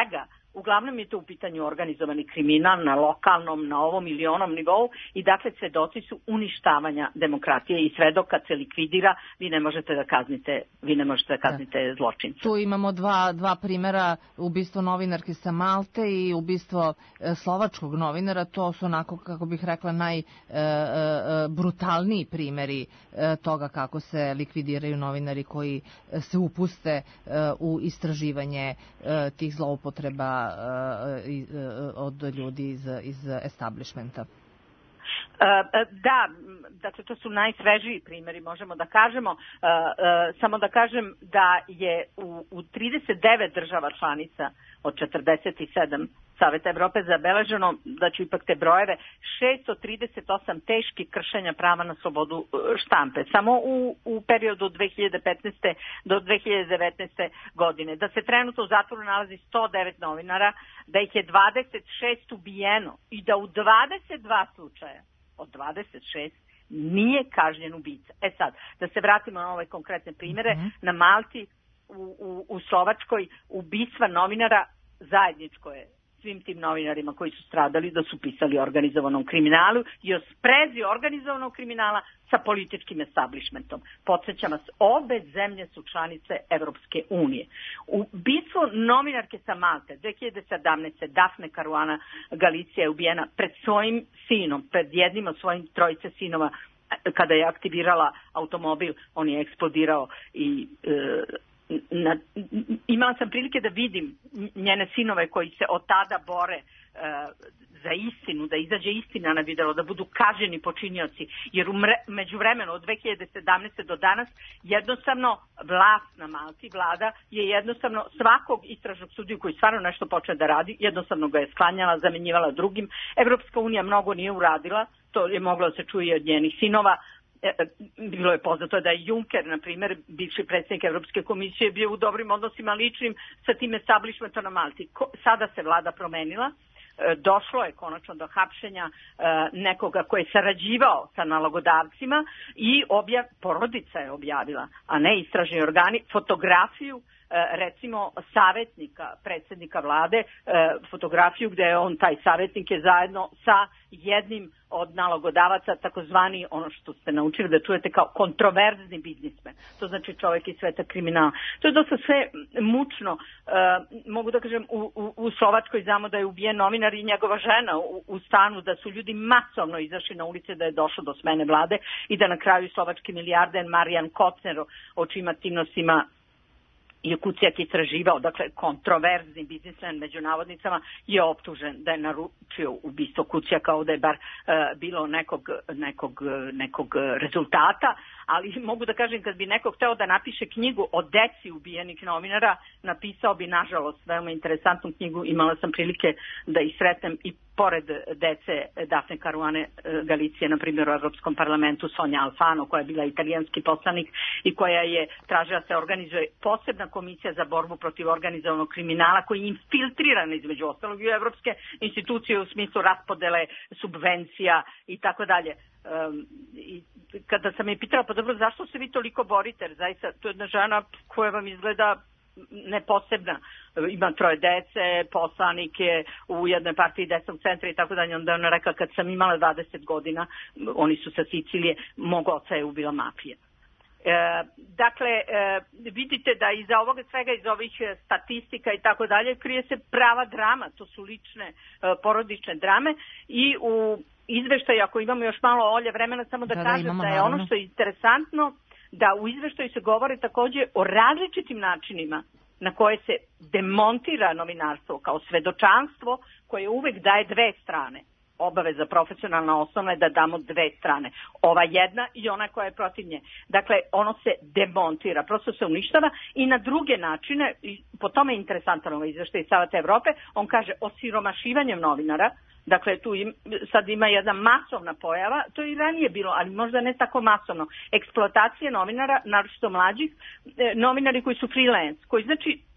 uglavnom je to u pitanju organizovani kriminal na lokalnom, na ovom ili onom nivou i dakle svedoci su uništavanja demokratije i sve dok kad se likvidira vi ne možete da kaznite zločince. Tu imamo dva primera, ubistvo novinarke sa Malte i ubistvo slovačkog novinara, to su onako, kako bih rekla, najbrutalniji primeri toga kako se likvidiraju novinari koji se upuste u istraživanje tih zloupotreba od ljudi iz establishmenta. Da, dakle to su najsvežiji primjeri, možemo da kažemo. Samo da kažem da je u 39 država članica od 47 Saveta Evrope zabeleženo, da ću ipak te brojeve, 638 teških kršenja prava na slobodu štampe. Samo u periodu od 2015. do 2019. godine. Da se trenutno u zatvoru nalazi 109 novinara, da ih je 26 ubijeno i da u 22 slučaja od 26 nije kažnjen ubica. Sad, da se vratimo na ove konkretne primjere, na Malti, u Slovačkoj, ubistva novinara zajedničko je svim tim novinarima koji su stradali da su pisali o organizovanom kriminalu i o sprezi organizovanog kriminala sa političkim establishmentom. Podsjećam vas, obe zemlje su članice Evropske unije. Ubistvo novinarke sa Malte 2017. Dafne Caruana Galizia je ubijena pred svojim sinom, pred jednim od svojim trojice sinova. Kada je aktivirala automobil, on je eksplodirao i imala sam prilike da vidim njene sinove koji se od tada bore za istinu, da izađe istina na videlo, da budu kažnjeni počinioci, jer međuvremenu od 2017. do danas jednostavno vlast na Malti, vlada je jednostavno svakog istražnog sudiju koji stvarno nešto počne da radi, jednostavno ga je sklanjala, zamenjivala drugim. Evropska unija mnogo nije uradila, to je moglo da se čuje od njenih sinova. Bilo je poznato da je Juncker, na primjer, bivši predsjednik Evropske komisije, bio u dobrim odnosima ličnim sa tim establishmentom na Malti. Sada se vlada promenila, došlo je konačno do hapšenja nekoga koji je sarađivao sa nalogodavcima i porodica je objavila, a ne istražni organi, fotografiju recimo savjetnika predsjednika vlade, fotografiju gdje je on, taj savjetnik je zajedno sa jednim od nalogodavaca, takozvani, ono što ste naučili da čujete kao kontroverzni biznismen. To znači čovjek iz sveta kriminala. To je dosta sve mučno. Mogu da kažem, u Slovačkoj znamo da je ubijen novinar i njegova žena u stanu, da su ljudi masovno izašli na ulice, da je došlo do smene vlade i da na kraju slovački milijarder Marijan Kocner, o čijim aktivnostima je Kuciak istraživao, dakle kontroverzni biznismen među navodnicama, je optužen da je naručio ubistvo Kuciaka, ovdje je bar bilo nekog rezultata, ali mogu da kažem, kad bi neko hteo da napiše knjigu o deci ubijenih novinara, napisao bi, nažalost, veoma interesantnu knjigu. Imala sam prilike da ih sretnem i pored dece Dafne Caruane Galicije, na primjer u Evropskom parlamentu, Sonja Alfano, koja je bila italijanski poslanik i koja je tražila da se organizuje posebna komisija za borbu protiv organizovanog kriminala, koji je infiltriran između ostalog i u evropske institucije u smislu raspodele subvencija i tako dalje. I kada sam je pitala, pa dobro, zašto se vi toliko borite, jer zaista to je jedna žena koja vam izgleda neposebna, ima 3 dece, poslanike u jednoj partiji desnog centra i tako dalje. Onda ona rekla, kad sam imala 20 godina, oni su sa Sicilije, mog oca je ubila mafija. Dakle, vidite da iza ovoga svega, iz ovih statistika i tako dalje, krije se prava drama, to su lične porodične drame. I u izveštaju, ako imamo još malo vremena, samo da kažem da je ono što je interesantno, da u izveštaju se govori također o različitim načinima na koje se demontira novinarstvo kao svedočanstvo, koje uvek daje 2 strane. Obaveza profesionalna osnovna je da damo 2 strane. Ova jedna i ona koja je protiv nje. Dakle, ono se demontira, prosto se uništava i na druge načine, i po tome je interesantan ovaj izveštaj Saveta Evrope, on kaže osiromašivanjem novinara. Dakle, tu sad ima jedna masovna pojava, to je i ranije bilo, ali možda ne tako masovno, eksploatacije novinara, naročito mlađih, novinari koji su freelance, koji znači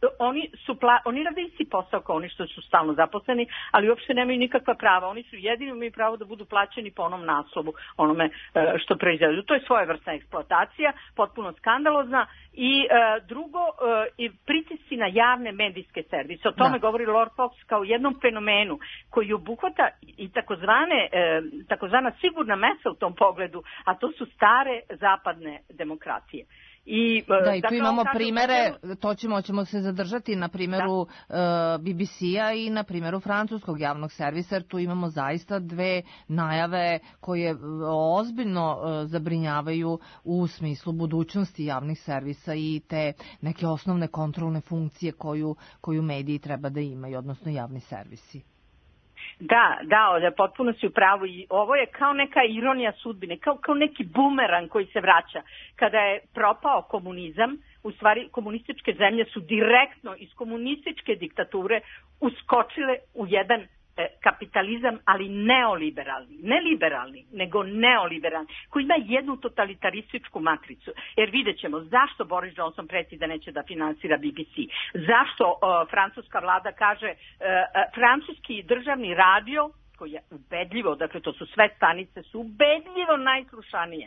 oni rade isti posao kao oni što su stalno zaposleni, ali uopšte nemaju nikakva prava. Oni su jedini imaju pravo da budu plaćeni po onom naslovu, onome što proizvedu. To je svojevrsna eksploatacija, potpuno skandalozna. I drugo, pritisci na javne medijske servise. O tome govori Lord Fox kao jednom fenomenu koji obuhvata i takozvana sigurna mesa u tom pogledu, a to su stare zapadne demokratije. I tu imamo primere, ćemo se zadržati na primjeru BBC-a i na primjeru francuskog javnog servisa, jer tu imamo zaista dve najave koje ozbiljno zabrinjavaju u smislu budućnosti javnih servisa i te neke osnovne kontrolne funkcije koju mediji treba da imaju, odnosno javni servisi. Da, potpuno si u pravu i ovo je kao neka ironija sudbine, kao neki bumerang koji se vraća. Kada je propao komunizam, u stvari komunističke zemlje su direktno iz komunističke diktature uskočile u jedan kapitalizam, ali neoliberalni, ne liberalni, nego neoliberalni, koji ima jednu totalitarističku matricu. Jer vidjet ćemo zašto Boris Johnson preti da neće da finansira BBC, zašto francuska vlada kaže francuski državni radio, koji je ubedljivo, dakle to su sve stanice, su ubedljivo najslušanije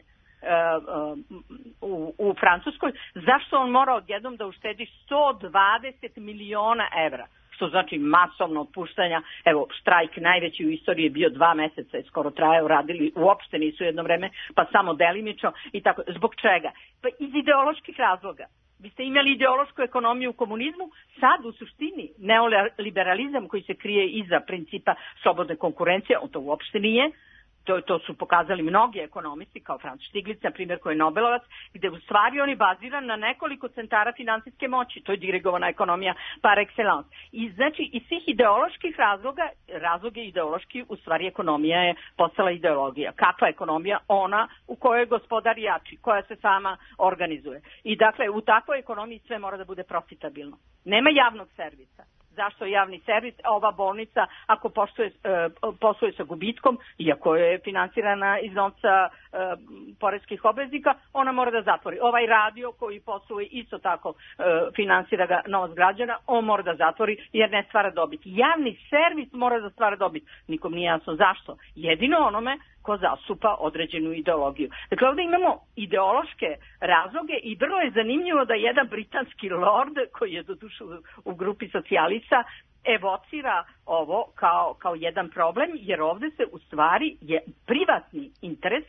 u Francuskoj, zašto on mora odjednom da uštedi 120 miliona evra, što znači masovno otpuštanja. Evo, štrajk najveći u istoriji je bio 2 meseca, je skoro trajao, radili uopšte nisu jedno vreme, pa samo delimično i tako. Zbog čega? Pa iz ideoloških razloga. Vi ste imali ideološku ekonomiju u komunizmu, sad u suštini neoliberalizam koji se krije iza principa slobodne konkurencije, on to uopšte nije. To su pokazali mnogi ekonomisti, kao Franz Stiglitz, na primjer, koji je Nobelovac, gde u stvari on je baziran na nekoliko centara finansijske moći. To je dirigovana ekonomija par excellence. I znači, iz svih ideoloških razlog je ideološki, u stvari ekonomija je postala ideologija. Kakva ekonomija? Ona u kojoj je gospodar jači, koja se sama organizuje. I dakle, u takvoj ekonomiji sve mora da bude profitabilno. Nema javnog servisa. Zašto je javni servis? Ova bolnica, ako posluje sa gubitkom, iako je finansirana iz novca poreskih obveznika, ona mora da zatvori. Ovaj radio koji posluje isto tako finansira ga novac građana, on mora da zatvori jer ne stvara dobit. Javni servis mora da stvara dobit. Nikom nije jasno zašto. Jedino onome ko zastupa određenu ideologiju. Dakle, ovdje imamo ideološke razloge i vrlo je zanimljivo da jedan britanski lord, koji je doduše u grupi socijalista, evocira ovo kao jedan problem, jer ovdje se u stvari je privatni interes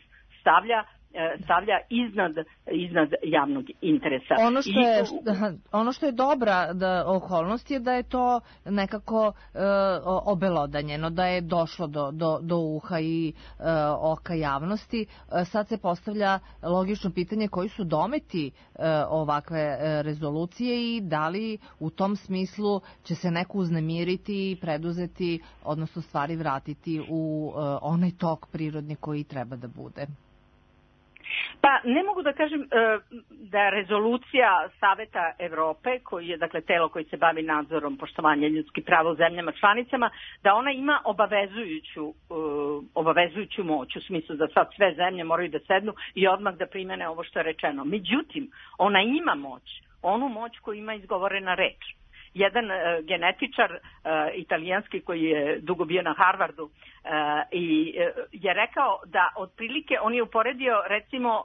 stavlja iznad javnog interesa. Ono što je dobra okolnost je da je to nekako obelodanjeno, da je došlo do uha i oka javnosti. Sad se postavlja logično pitanje koji su dometi ovakve rezolucije i da li u tom smislu će se neko uznemiriti i preduzeti, odnosno stvari vratiti u onaj tok prirodni koji treba da bude. Pa ne mogu da kažem da rezolucija Saveta Evrope, koji je dakle telo koji se bavi nadzorom poštovanja ljudskih prava u zemljama članicama, da ona ima obavezujuću moć, u smislu da sad sve zemlje moraju da sednu i odmah da primene ovo što je rečeno. Međutim, ona ima moć, onu moć koju ima izgovorena reč. Jedan genetičar italijanski koji je dugo bio na Harvardu i je rekao da otprilike on je uporedio recimo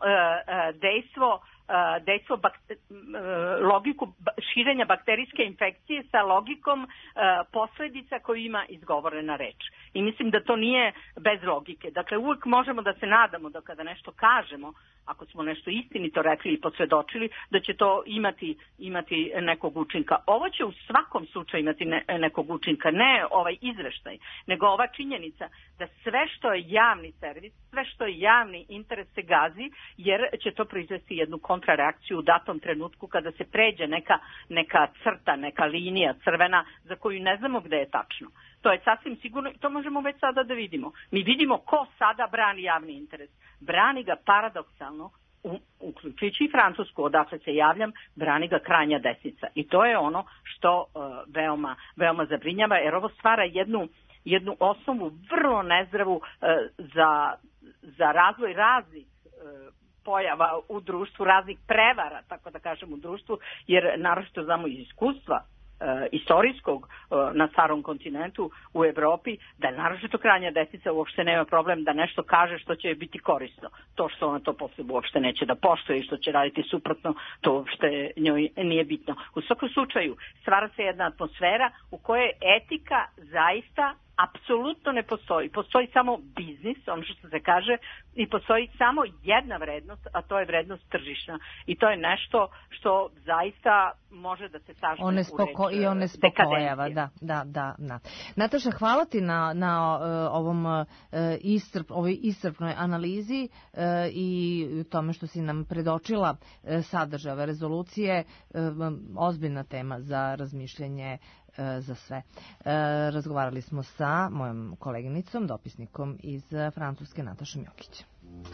logiku širenja bakterijske infekcije sa logikom posledica koju ima izgovorena reč. I mislim da to nije bez logike. Dakle, uvijek možemo da se nadamo da kada nešto kažemo, ako smo nešto istinito rekli i posvjedočili, da će to imati nekog učinka. Ovo će u svakom slučaju imati nekog učinka, ne ovaj izveštaj, nego ova činjenica da sve što je javni servis, sve što je javni interes se gazi, jer će to proizvesti jednu kontrareakciju u datom trenutku kada se pređe neka crta, neka linija crvena za koju ne znamo gde je tačno. To je sasvim sigurno i to možemo već sada da vidimo. Mi vidimo ko sada brani javni interes. Brani ga paradoksalno, uključujući i Francusku, odakle se javljam, brani ga krajnja desnica. I to je ono što veoma zabrinjava, jer ovo stvara jednu osnovu vrlo nezdravu za razvoj raznih pojava u društvu, raznih prevara, tako da kažem, u društvu, jer naročito znamo iz iskustva istorijskog na starom kontinentu u Evropi, da naročito krajnja desnica uopšte nema problem da nešto kaže što će biti korisno. To što ona to posle uopšte neće da poštuje i što će raditi suprotno, to uopšte njoj nije bitno. U svakom slučaju, stvara se jedna atmosfera u kojoj etika zaista apsolutno ne postoji. Postoji samo biznis, ono što se kaže, i postoji samo jedna vrednost, a to je vrednost tržišna. I to je nešto što zaista može da se sažme u reč i on ne spokojava, da. Nataša, hvala ti na ovoj iscrpnoj analizi i tome što si nam predočila sadržaj ove rezolucije. Ozbiljna tema za razmišljanje za sve. Razgovarali smo sa mojom koleginicom, dopisnikom iz Francuske, Natašom Jokić.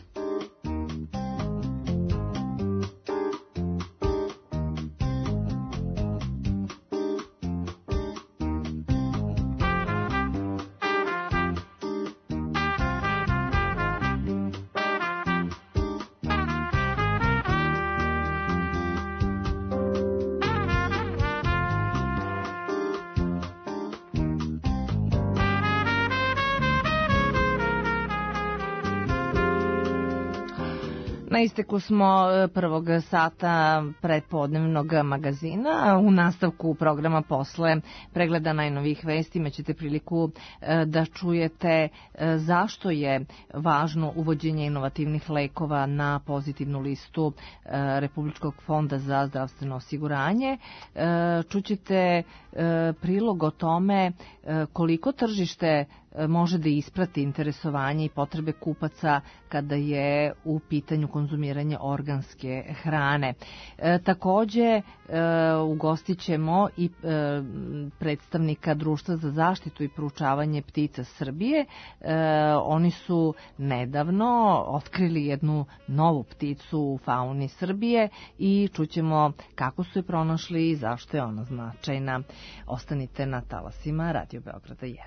Na isteku smo prvog sata predpodnevnog magazina. U nastavku programa posle pregleda najnovih vesti imaćete priliku da čujete zašto je važno uvođenje inovativnih lekova na pozitivnu listu Republičkog fonda za zdravstveno osiguranje. Čućete prilog o tome koliko tržište može da isprati interesovanje i potrebe kupaca kada je u pitanju konzumiranje organske hrane. Takođe, ugostit ćemo i predstavnika Društva za zaštitu i proučavanje ptica Srbije. Oni su nedavno otkrili jednu novu pticu u fauni Srbije i čućemo kako su je pronašli i zašto je ona značajna. Ostanite na talasima Radio Beograda 1.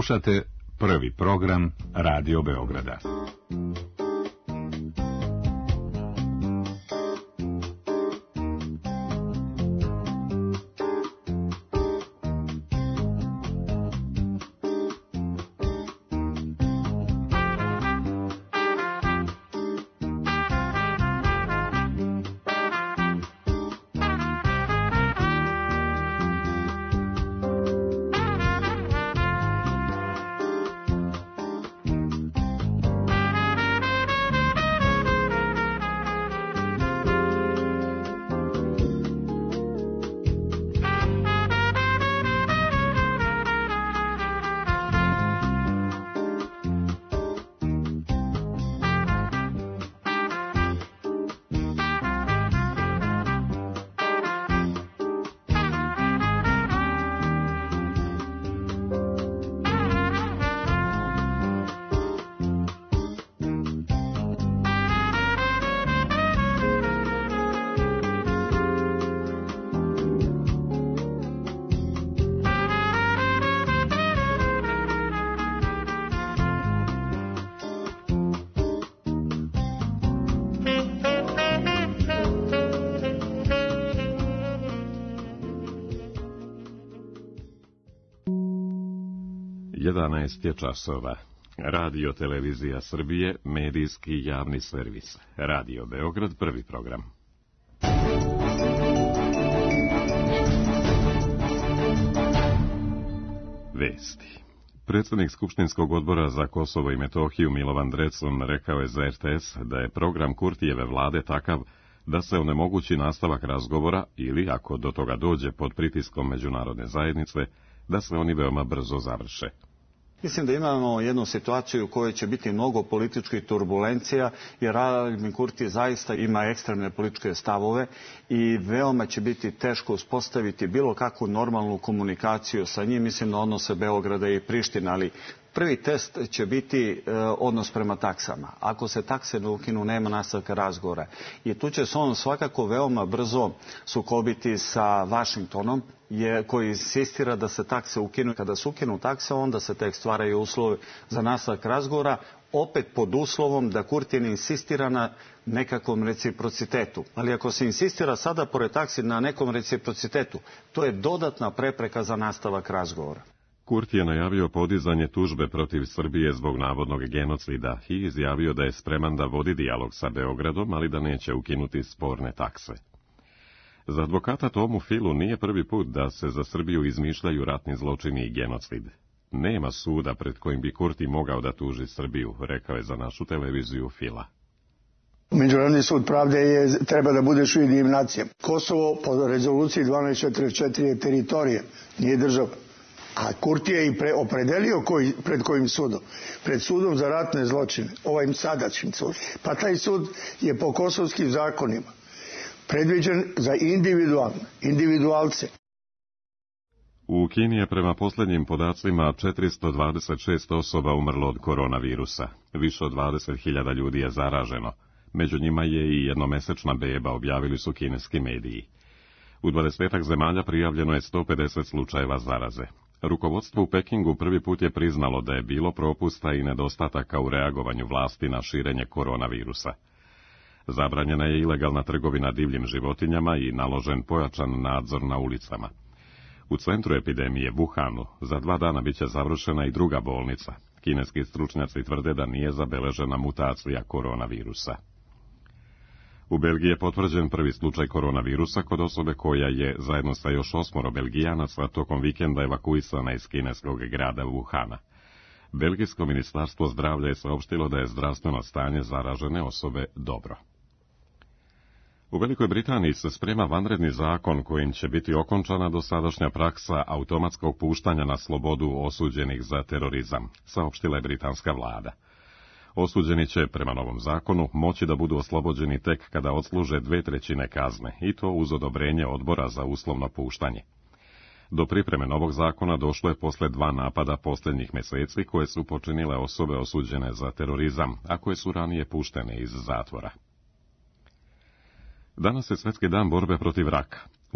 Slušate prvi program Radio Beograda. Je časova. Radio Televizija Srbije, medijski javni servis. Radio Beograd, prvi program. Vesti. Predsjednik Skupštinskog odbora za Kosovo i Metohiju Milovan Drecun rekao je za RTS da je program Kurtijeve vlade takav da se onemogući nastavak razgovora ili, ako do toga dođe pod pritiskom međunarodne zajednice, da se oni veoma brzo završe. Mislim da imamo jednu situaciju u kojoj će biti mnogo političkih turbulencija, jer Aljbin Kurti zaista ima ekstremne političke stavove i veoma će biti teško uspostaviti bilo kakvu normalnu komunikaciju sa njim. Mislim na odnose Beograda i Prištine, ali prvi test će biti odnos prema taksama. Ako se takse ne ukinu, nema nastavka razgovora. I tu će se on svakako veoma brzo sukobiti sa Vašingtonom, koji insistira da se takse ukinu. Kada se ukinu takse, onda se tek stvaraju uslovi za nastavak razgovora, opet pod uslovom da Kurti ne insistira na nekakvom reciprocitetu. Ali ako se insistira sada pored taksi na nekom reciprocitetu, to je dodatna prepreka za nastavak razgovora. Kurti je najavio podizanje tužbe protiv Srbije zbog navodnog genocida i izjavio da je spreman da vodi dijalog sa Beogradom, ali da neće ukinuti sporne takse. Za advokata Tomu Filu nije prvi put da se za Srbiju izmišljaju ratni zločini i genocid. Nema suda pred kojim bi Kurti mogao da tuži Srbiju, rekao je za našu televiziju Fila. Međunarodni sud pravde treba da bude Ujedinjenim nacijama. Kosovo po rezoluciji 1244 je teritorija, nije država. A Kurti je i opredelio pred kojim sudom? Pred sudom za ratne zločine, ovim sadašnjim sudom. Pa taj sud je po kosovskim zakonima predviđen za individualce. U Kini je prema posljednjim podacima 426 osoba umrlo od koronavirusa. Više od 20.000 ljudi je zaraženo. Među njima je i jednomesečna beba, objavili su kineski mediji. U 20 zemalja prijavljeno je 150 slučajeva zaraze. Rukovodstvo u Pekingu prvi put je priznalo da je bilo propusta i nedostataka u reagovanju vlasti na širenje koronavirusa. Zabranjena je ilegalna trgovina divljim životinjama i naložen pojačan nadzor na ulicama. U centru epidemije, Wuhanu, za 2 dana biće završena i druga bolnica. Kineski stručnjaci tvrde da nije zabeležena mutacija koronavirusa. U Belgiji je potvrđen prvi slučaj koronavirusa kod osobe koja je, zajedno sa još 8 Belgijanaca, tokom vikenda evakuisana iz kineskog grada Wuhana. Belgijsko ministarstvo zdravlja je saopštilo da je zdravstveno stanje zaražene osobe dobro. U Velikoj Britaniji se sprema vanredni zakon kojim će biti okončana dosadašnja praksa automatskog puštanja na slobodu osuđenih za terorizam, saopštila je britanska vlada. Osuđeni će, prema novom zakonu, moći da budu oslobođeni tek kada odsluže 2/3 kazne, i to uz odobrenje odbora za uslovno puštanje. Do pripreme novog zakona došlo je posle 2 napada posljednjih meseci koje su počinile osobe osuđene za terorizam, a koje su ranije puštene iz zatvora. Danas je Svjetski dan borbe protiv raka.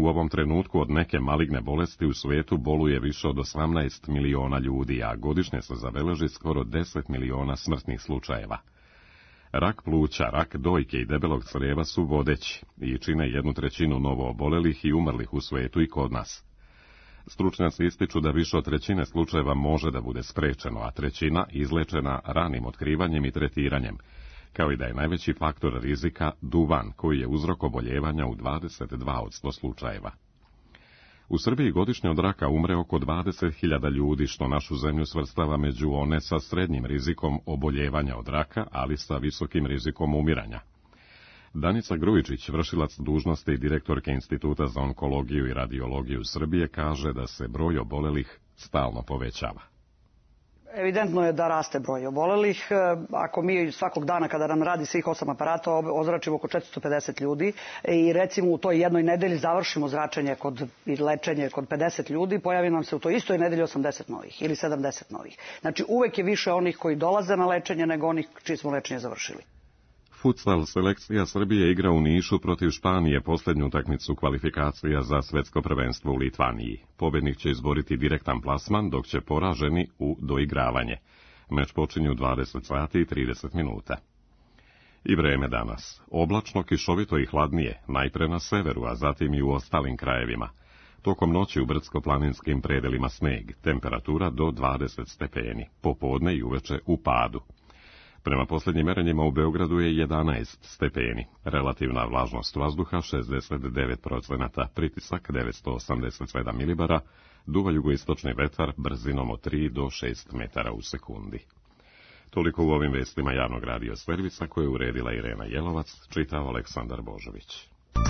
U ovom trenutku od neke maligne bolesti u svijetu boluje više od 18 miliona ljudi, a godišnje se zabeleži skoro 10 miliona smrtnih slučajeva. Rak pluća, rak dojke i debelog crijeva su vodeći i čine 1/3 novo obolelih i umrlih u svijetu i kod nas. Stručnjaci ističu da više od 1/3 slučajeva može da bude sprečeno, a 1/3 izlečena ranim otkrivanjem i tretiranjem, kao i da je najveći faktor rizika duvan, koji je uzrok oboljevanja u 22% slučajeva. U Srbiji godišnje od raka umre oko 20.000 ljudi, što našu zemlju svrstava među one sa srednjim rizikom oboljevanja od raka, ali sa visokim rizikom umiranja. Danica Grujičić, vršilac dužnosti i direktorke Instituta za onkologiju i radiologiju Srbije, kaže da se broj obolelih stalno povećava. Evidentno je da raste broj obolelih. Ako mi svakog dana kada nam radi svih 8 aparata ozračimo oko 450 ljudi i recimo u toj jednoj nedelji završimo zračenje i lečenje kod 50 ljudi, pojavi nam se u toj istoj nedelji 80 novih ili 70 novih. Znači uvek je više onih koji dolaze na lečenje nego onih čiji smo lečenje završili. Futsal selekcija Srbije igra u Nišu protiv Španije posljednju utakmicu kvalifikacija za svetsko prvenstvo u Litvaniji. Pobednik će izboriti direktan plasman, dok će poraženi u doigravanje. Meč počinje u 20 sati i 30 minuta. I vreme danas. Oblačno, kišovito i hladnije, najpre na severu, a zatim i u ostalim krajevima. Tokom noći u brdsko-planinskim predelima sneg, temperatura do 20 stepeni, popodne i uveče u padu. Prema posljednjim merenjima u Beogradu je 11 stepeni, relativna vlažnost vazduha 69%, pritisak 987 milibara, duva jugoistočni vetar brzinom od 3 do 6 metara u sekundi. Toliko u ovim vestima javnog radio servisa koje je uredila Irena Jelovac, čitao Aleksandar Božović.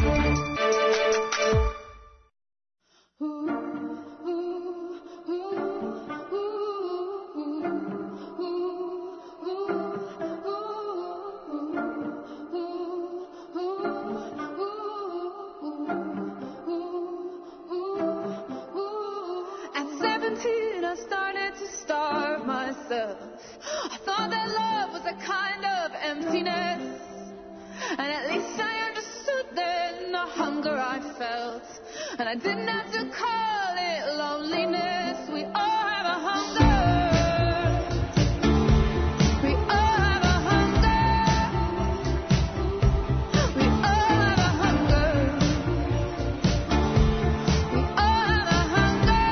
And I didn't have to call it loneliness. We all have a hunger. We all have a hunger. We all have a hunger. We all have a hunger.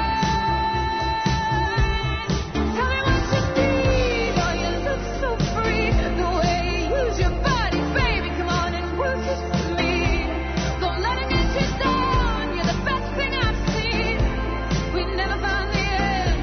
Tell me what you need. Oh, you look so free. The way you use your body, baby. Come on and work it for me. Don't let it get you down. You're the best thing I've seen. We never found the end.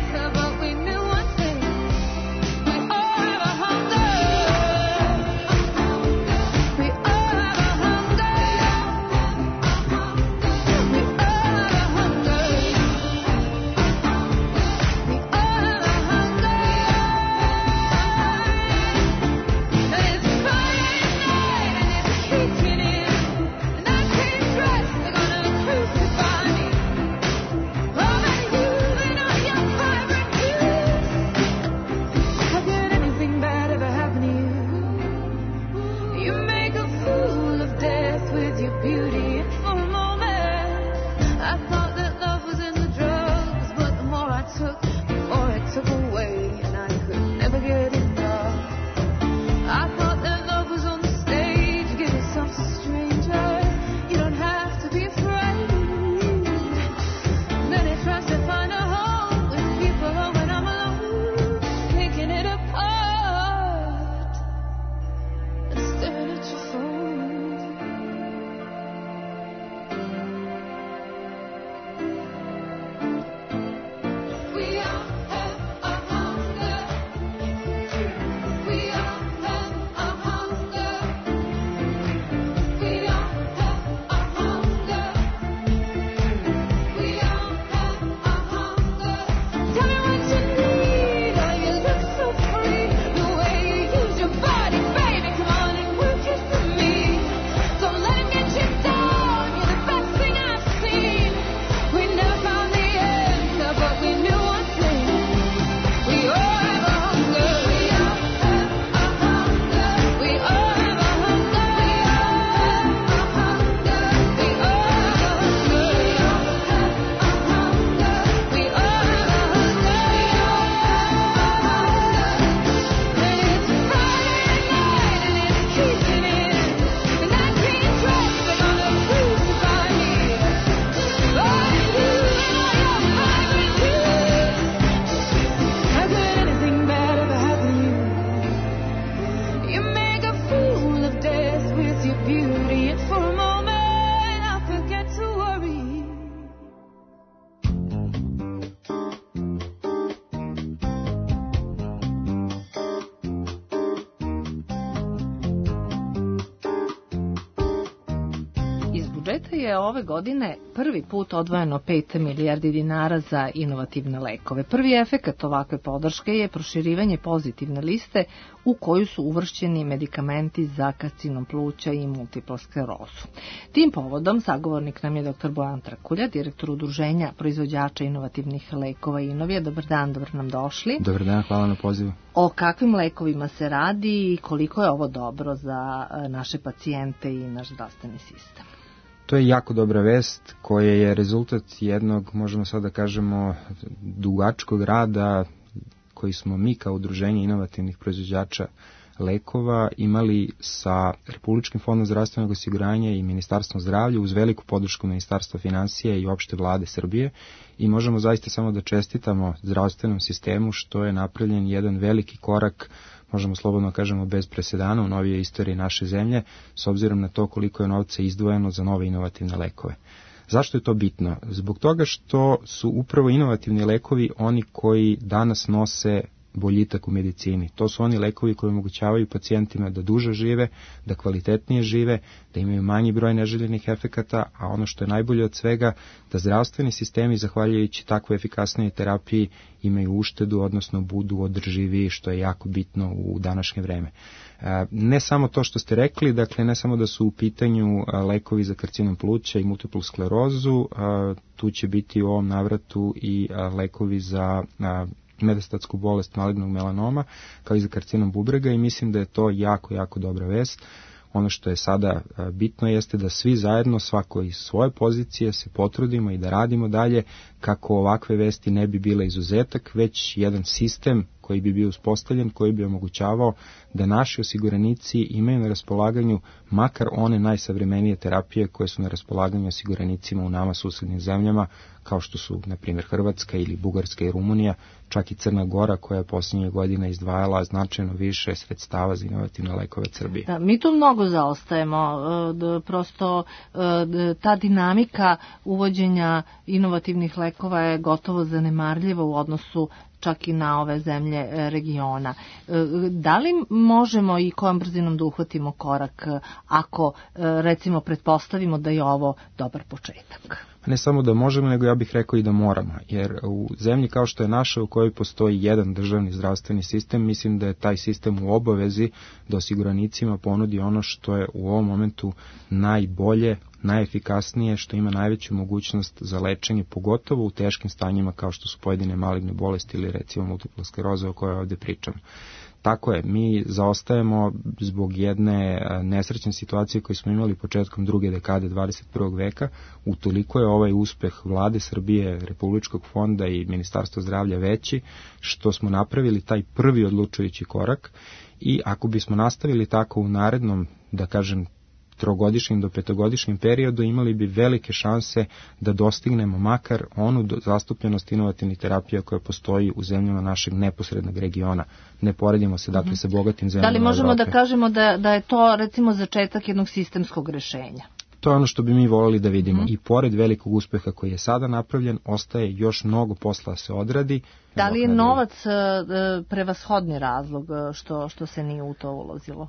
budžeta je ove godine prvi put odvojeno 5 milijardi dinara za inovativne lekove. Prvi efekat ovakve podrške je proširivanje pozitivne liste u koju su uvršćeni medikamenti za karcinom pluća i multiplu sklerozu. Tim povodom sagovornik nam je dr. Bojan Trakulja, direktor Udruženja proizvođača inovativnih lekova Inovija. Dobar dan, dobro nam došli. Dobar dan, hvala na pozivu. O kakvim lekovima se radi i koliko je ovo dobro za naše pacijente i naš zdravstveni sistem? To je jako dobra vest koja je rezultat jednog, možemo sad da kažemo, dugačkog rada koji smo mi kao Udruženje inovativnih proizvođača lekova imali sa Republičkim fondom zdravstvenog osiguranja i Ministarstvom zdravlja uz veliku podršku Ministarstva finansija i opšte vlade Srbije i možemo zaista samo da čestitamo zdravstvenom sistemu što je napravljen jedan veliki korak, možemo slobodno kažemo bez presedana u novijoj istoriji naše zemlje, s obzirom na to koliko je novca izdvojeno za nove inovativne lekove. Zašto je to bitno? Zbog toga što su upravo inovativni lekovi oni koji danas nose boljitak u medicini. To su oni lekovi koji omogućavaju pacijentima da duže žive, da kvalitetnije žive, da imaju manji broj neželjenih efekata, a ono što je najbolje od svega, da zdravstveni sistemi, zahvaljujući takvoj efikasnoj terapiji, imaju uštedu, odnosno budu održiviji, što je jako bitno u današnje vreme. Ne samo to što ste rekli, dakle ne samo da su u pitanju lekovi za karcinom pluća i multiplu sklerozu, tu će biti u ovom navratu i lekovi za metastatsku bolest malignog melanoma, kao i za karcinom bubrega i mislim da je to jako, jako dobra vest. Ono što je sada bitno jeste da svi zajedno, svako iz svoje pozicije, se potrudimo i da radimo dalje kako ovakve vesti ne bi bile izuzetak, već jedan sistem koji bi bio uspostavljen, koji bi omogućavao da naši osiguranici imaju na raspolaganju makar one najsavremenije terapije koje su na raspolaganju osiguranicima u nama susednim zemljama, kao što su, na primjer, Hrvatska ili Bugarska i Rumunija, čak i Crna Gora koja je posljednjih godina izdvajala značajno više sredstava za inovativne lekove Srbije. Da, mi tu mnogo zaostajemo, prosto ta dinamika uvođenja inovativnih lekova je gotovo zanemarljiva u odnosu čak i na ove zemlje regiona. Da li možemo i kojom brzinom da uhvatimo korak ako, recimo, pretpostavimo da je ovo dobar početak? Ne samo da možemo, nego ja bih rekao i da moramo, jer u zemlji kao što je naša u kojoj postoji jedan državni zdravstveni sistem, mislim da je taj sistem u obavezi da osiguranicima ponudi ono što je u ovom momentu najbolje, najefikasnije, što ima najveću mogućnost za lečenje, pogotovo u teškim stanjima kao što su pojedine maligne bolesti ili recimo multipla skleroza o kojoj ovdje pričamo. Tako je, mi zaostajemo zbog jedne nesrećne situacije koju smo imali početkom druge dekade 21. veka, utoliko je ovaj uspeh vlade Srbije, Republičkog fonda i Ministarstva zdravlja veći, što smo napravili taj prvi odlučujući korak i ako bismo nastavili tako u narednom, da kažem, trogodišnjem do petogodišnjem periodu, imali bi velike šanse da dostignemo makar onu zastupljenost inovativnih terapija koja postoji u zemljama našeg neposrednog regiona. Ne poredimo se dakle sa bogatim zemljama Evrope. Da li možemo da kažemo da je to recimo začetak jednog sistemskog rešenja? To je ono što bi mi voleli da vidimo. I pored velikog uspeha koji je sada napravljen, ostaje još mnogo posla da se odradi. Da li je novac prevashodni razlog što se nije u to ulazilo?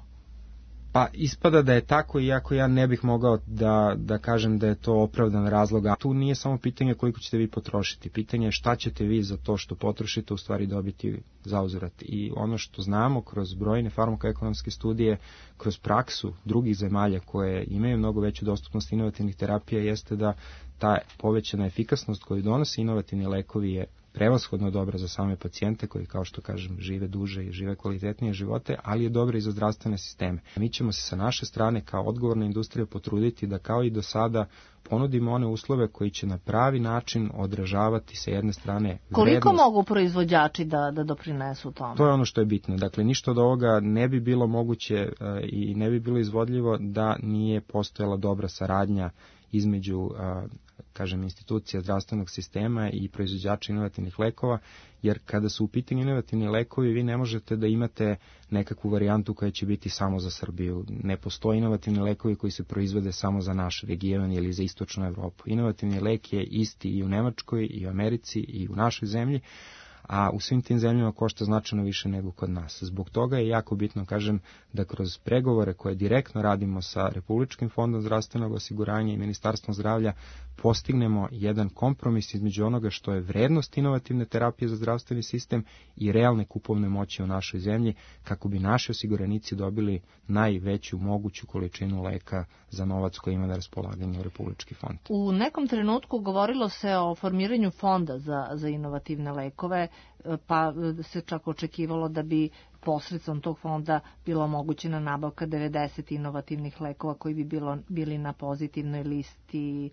Pa ispada da je tako, iako ja ne bih mogao da kažem da je to opravdan razlog. A tu nije samo pitanje koliko ćete vi potrošiti. Pitanje je šta ćete vi za to što potrošite u stvari dobiti zauzvrat. I ono što znamo kroz brojne farmakoekonomske studije, kroz praksu drugih zemalja koje imaju mnogo veću dostupnost inovativnih terapija, jeste da ta povećana efikasnost koju donosi inovativni lekovi je prevashodno dobra za same pacijente koji, kao što kažem, žive duže i žive kvalitetnije živote, ali je dobra i za zdravstvene sisteme. Mi ćemo se sa naše strane kao odgovorna industrija potruditi da kao i do sada ponudimo one uslove koji će na pravi način odražavati sa jedne strane vrednost. Koliko mogu proizvođači da doprinesu tome? To je ono što je bitno. Dakle, ništa od ovoga ne bi bilo moguće i ne bi bilo izvodljivo da nije postojala dobra saradnja između kažem, institucija zdravstvenog sistema i proizvođača inovativnih lekova, jer kada su u pitanju inovativni lekovi, vi ne možete da imate nekakvu varijantu koja će biti samo za Srbiju. Ne postoje inovativni lekovi koji se proizvode samo za naš region ili za istočnu Evropu. Inovativni lek je isti i u Nemačkoj, i u Americi, i u našoj zemlji, a u svim tim zemljama košta značajno više nego kod nas. Zbog toga je jako bitno, kažem, da kroz pregovore koje direktno radimo sa Republičkim fondom zdravstvenog osiguranja i Ministarstvom zdravlja postignemo jedan kompromis između onoga što je vrednost inovativne terapije za zdravstveni sistem i realne kupovne moći u našoj zemlji, kako bi naši osiguranici dobili najveću moguću količinu leka za novac koji ima na raspolaganju Republički fond. U nekom trenutku govorilo se o formiranju fonda za inovativne lekove, pa se čak očekivalo da bi posredstvom tog fonda bila omogućena nabavka 90 inovativnih lekova koji bi bili na pozitivnoj listi.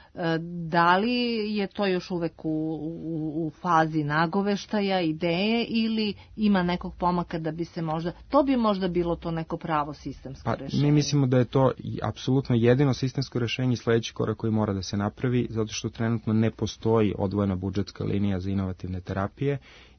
Da li je to još uvek u fazi nagoveštaja, ideje, ili ima nekog pomaka da bi se možda, to bi možda bilo to neko pravo sistemsko rešenje? Mi mislimo da je to apsolutno jedino sistemsko rešenje i sledeći korak koji mora da se napravi, zato što trenutno ne postoji odvojena budžetska linija za inovativne terapije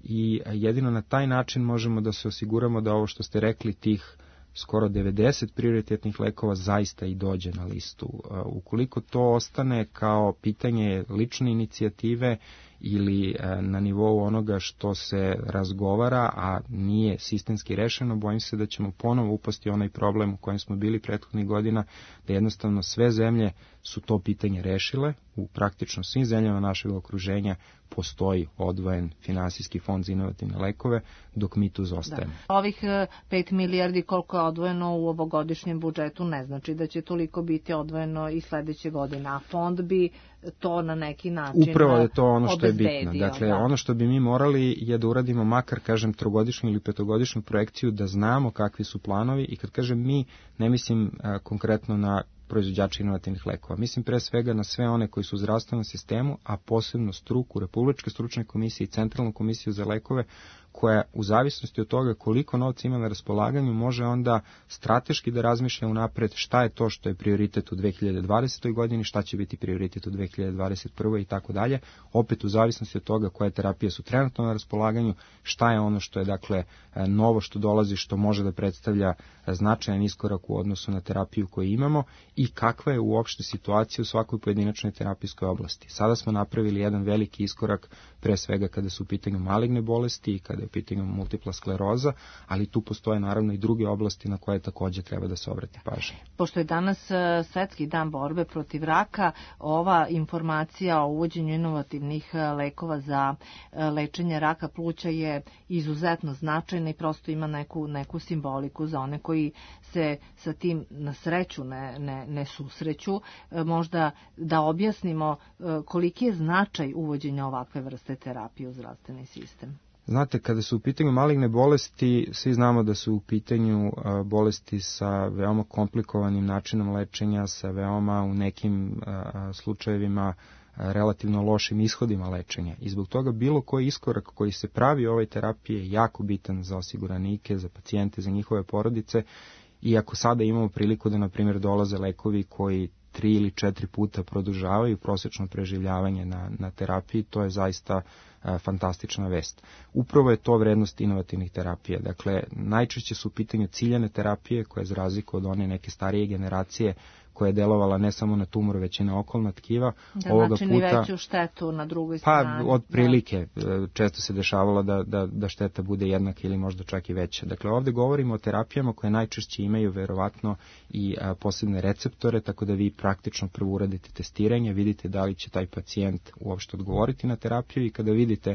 i jedino na taj način možemo da se osiguramo da ovo što ste rekli, tih skoro 90 prioritetnih lekova zaista i dođe na listu. Ukoliko to ostane kao pitanje lične inicijative ili na nivou onoga što se razgovara, a nije sistemski rešeno, bojim se da ćemo ponovo upasti onaj problem u kojem smo bili prethodnih godina, da jednostavno sve zemlje su to pitanje rešile. U praktično svim zemljama našeg okruženja postoji odvojen finansijski fond za inovativne lekove, dok mi tu zostajemo. Da. Ovih 5 milijardi koliko je odvojeno u ovogodišnjem budžetu ne znači da će toliko biti odvojeno i sledeće godine, a fond bi to na neki način upravo je to ono što je bitno. Dakle, da. Ono što bi mi morali je da uradimo makar, kažem, trogodišnju ili petogodišnju projekciju, da znamo kakvi su planovi, i kad kažem mi, ne mislim konkretno na proizvođača inovativnih lekova. Mislim pre svega na sve one koji su u zdravstvenom sistemu, a posebno struku, Republičke stručne komisije i Centralnu komisiju za lekove, koja u zavisnosti od toga koliko novca ima na raspolaganju može onda strateški da razmišlja unapred šta je to što je prioritet u 2020. godini, šta će biti prioritet u 2021. i tako dalje. Opet u zavisnosti od toga koje terapije su trenutno na raspolaganju, šta je ono što je dakle novo što dolazi, što može da predstavlja značajan iskorak u odnosu na terapiju koju imamo i kakva je uopšte situacija u svakoj pojedinačnoj terapijskoj oblasti. Sada smo napravili jedan veliki iskorak pre svega kada su u pitanju maligne bolesti i kada je u pitanju multipla skleroza, ali tu postoje naravno i druge oblasti na koje takođe treba da se obrati pažnja. Pošto je danas Svetski dan borbe protiv raka, ova informacija o uvođenju inovativnih lekova za lečenje raka pluća je izuzetno značajna i prosto ima neku simboliku za one koji se sa tim na sreću ne susreću. Možda da objasnimo koliki je značaj uvođenja ovakve vrste terapije u zdravstveni sistem. Znate, kada su u pitanju maligne bolesti, svi znamo da su u pitanju bolesti sa veoma komplikovanim načinom lečenja, sa veoma u nekim slučajevima relativno lošim ishodima lečenja. I zbog toga bilo koji iskorak koji se pravi u ovoj terapiji je jako bitan za osiguranike, za pacijente, za njihove porodice. I ako sada imamo priliku da, na primjer, dolaze lekovi koji 3 ili 4 puta produžavaju prosečno preživljavanje na terapiji, to je zaista fantastična vest. Upravo je to vrednost inovativnih terapija. Dakle, najčešće su u pitanju ciljane terapije koje, za razliku od one neke starije generacije, koja je delovala ne samo na tumor, već i na okolna tkiva. Da, ovoga načini puta veću štetu na drugoj strani. Pa, od prilike. Često se dešavalo da šteta bude jednaka ili možda čak i veća. Dakle, ovde govorimo o terapijama koje najčešće imaju verovatno i posebne receptore, tako da vi praktično prvo uradite testiranje, vidite da li će taj pacijent uopšte odgovoriti na terapiju, i kada vidite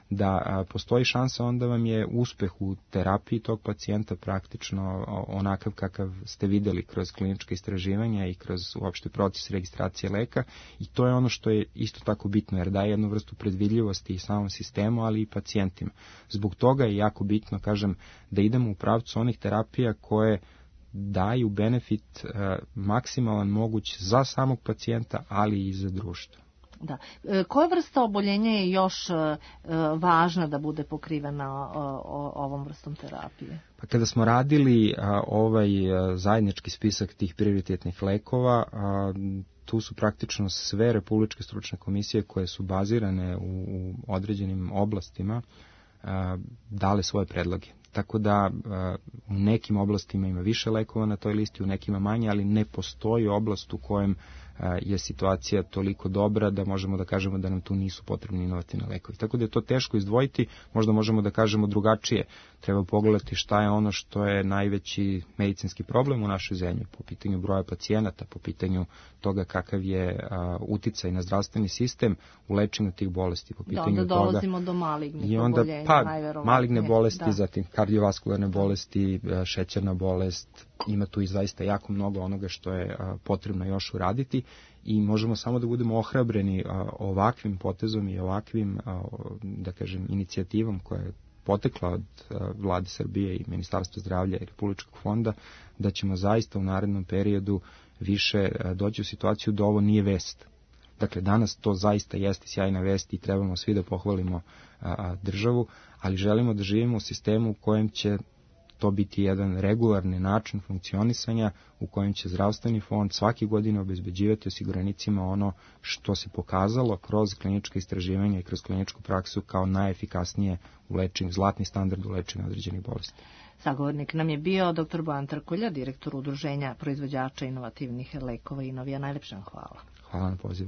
da postoji šansa, onda vam je uspeh u terapiji tog pacijenta praktično onakav kakav ste videli kroz kliničke istraživanja i kroz uopšte proces registracije leka, i to je ono što je isto tako bitno, jer daje jednu vrstu predvidljivosti i samom sistemu, ali i pacijentima. Zbog toga je jako bitno, kažem, da idemo u pravcu onih terapija koje daju benefit maksimalan moguć za samog pacijenta, ali i za društvo. Da. Koja vrsta oboljenja je još važna da bude pokrivena ovom vrstom terapije? Pa kada smo radili ovaj zajednički spisak tih prioritetnih lekova, tu su praktično sve Republičke stručne komisije koje su bazirane u određenim oblastima dale svoje predloge. Tako da u nekim oblastima ima više lekova na toj listi, u nekima manje, ali ne postoji oblast u kojem je situacija toliko dobra da možemo da kažemo da nam tu nisu potrebni inovativni lekovi. Tako da je to teško izdvojiti, možda možemo da kažemo drugačije. Treba pogledati šta je ono što je najveći medicinski problem u našoj zemlji po pitanju broja pacijenata, po pitanju toga kakav je uticaj na zdravstveni sistem u lečenju tih bolesti, po pitanju onda dolazimo do malignih oboljenja, najverovatnije. Maligne bolesti, zatim kardiovaskularne bolesti, šećerna bolest, ima tu i zaista jako mnogo onoga što je potrebno još uraditi i možemo samo da budemo ohrabreni ovakvim potezom i ovakvim, da kažem, inicijativom koja je potekla od Vlade Srbije i Ministarstva zdravlja i Republičkog fonda, da ćemo zaista u narednom periodu više doći u situaciju da ovo nije vest. Dakle, danas to zaista jeste sjajna vest i trebamo svi da pohvalimo državu, ali želimo da živimo u sistemu u kojem će to biti jedan regularni način funkcionisanja u kojem će zdravstveni fond svake godine obezbeđivati osiguranicima ono što se pokazalo kroz klinička istraživanja i kroz kliničku praksu kao najefikasnije u lečenju, zlatni standard u lečenju određenih bolesti. Sagovornik nam je bio dr. Bojan Trkulja, direktor Udruženja proizvođača inovativnih lekova i novija. Najlepše vam hvala. Hvala na pozivu.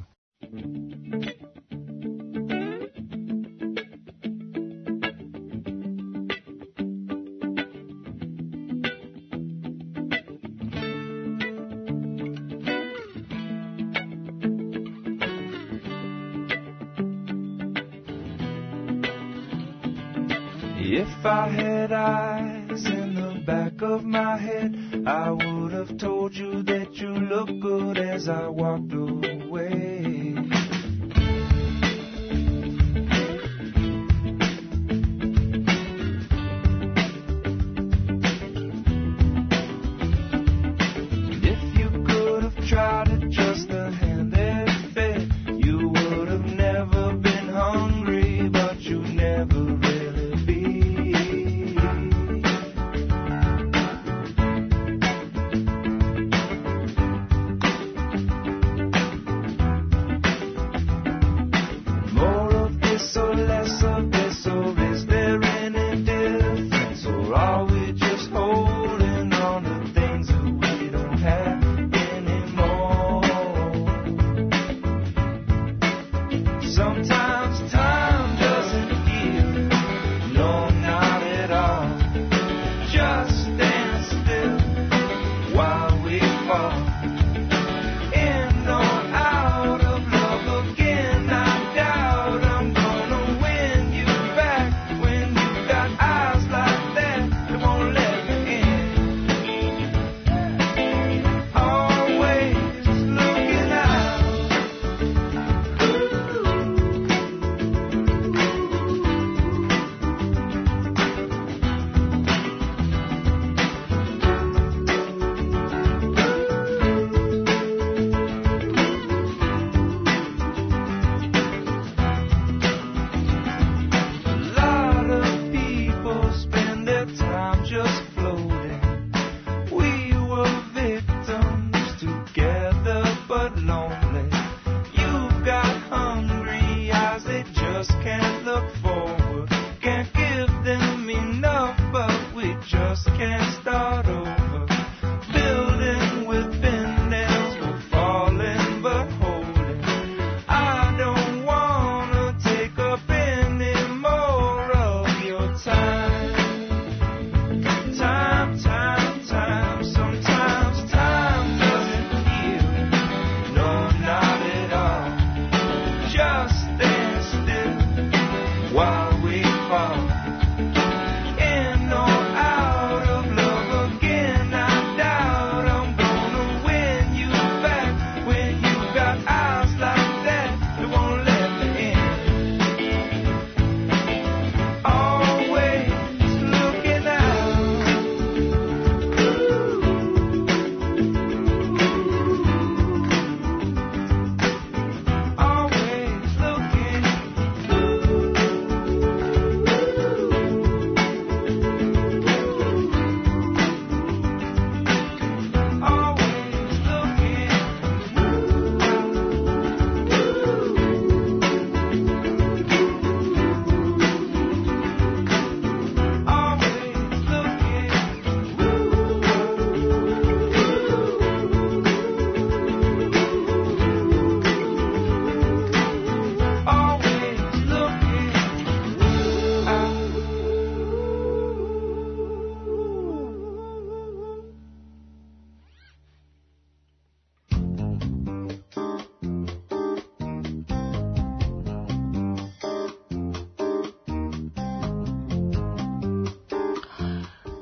If I had eyes in the back of my head, I would have told you that you look good as I walked away. If you could have tried to adjust the hand that fed, you would have never been hungry, but you never really be.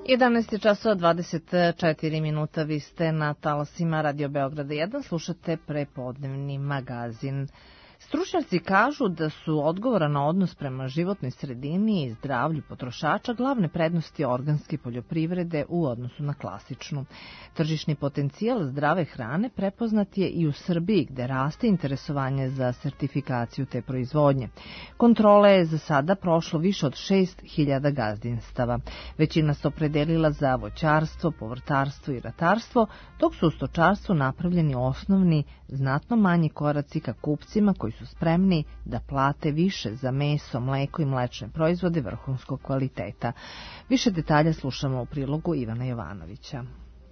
11 časova 24 minuta, vi ste na talasima Radio Beograda 1, slušate prepodnevni magazin. Stručnjaci kažu da su odgovoran na odnos prema životnoj sredini i zdravlju potrošača glavne prednosti organske poljoprivrede u odnosu na klasičnu. Tržišni potencijal zdrave hrane prepoznat je i u Srbiji, gde raste interesovanje za sertifikaciju te proizvodnje. Kontrole je za sada prošlo više od 6.000 gazdinstava. Većina se opredelila za voćarstvo, povrtarstvo i ratarstvo, dok su u stočarstvu napravljeni osnovni, znatno manji koraci ka kupcima koji su spremni da plate više za meso, mleko i mlečne proizvode vrhunskog kvaliteta. Više detalja slušamo u prilogu Ivana Jovanovića.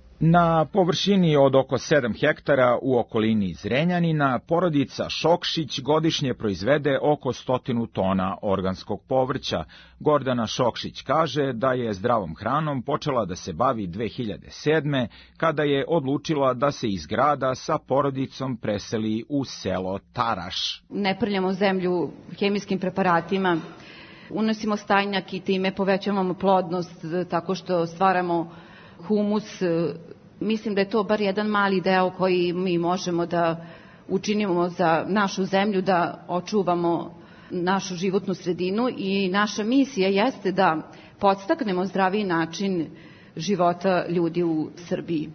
Na površini od oko 7 hektara u okolini Zrenjanina porodica Šokšić godišnje proizvede oko 100 tona organskog povrća. Gordana Šokšić kaže da je zdravom hranom počela da se bavi 2007. kada je odlučila da se iz grada sa porodicom preseli u selo Taraš. Ne prljamo zemlju hemijskim preparatima, unosimo stajnjak i time povećavamo plodnost tako što stvaramo humus. Mislim da je to bar jedan mali deo koji mi možemo da učinimo za našu zemlju, da očuvamo našu životnu sredinu i naša misija jeste da podstaknemo zdraviji način života ljudi u Srbiji.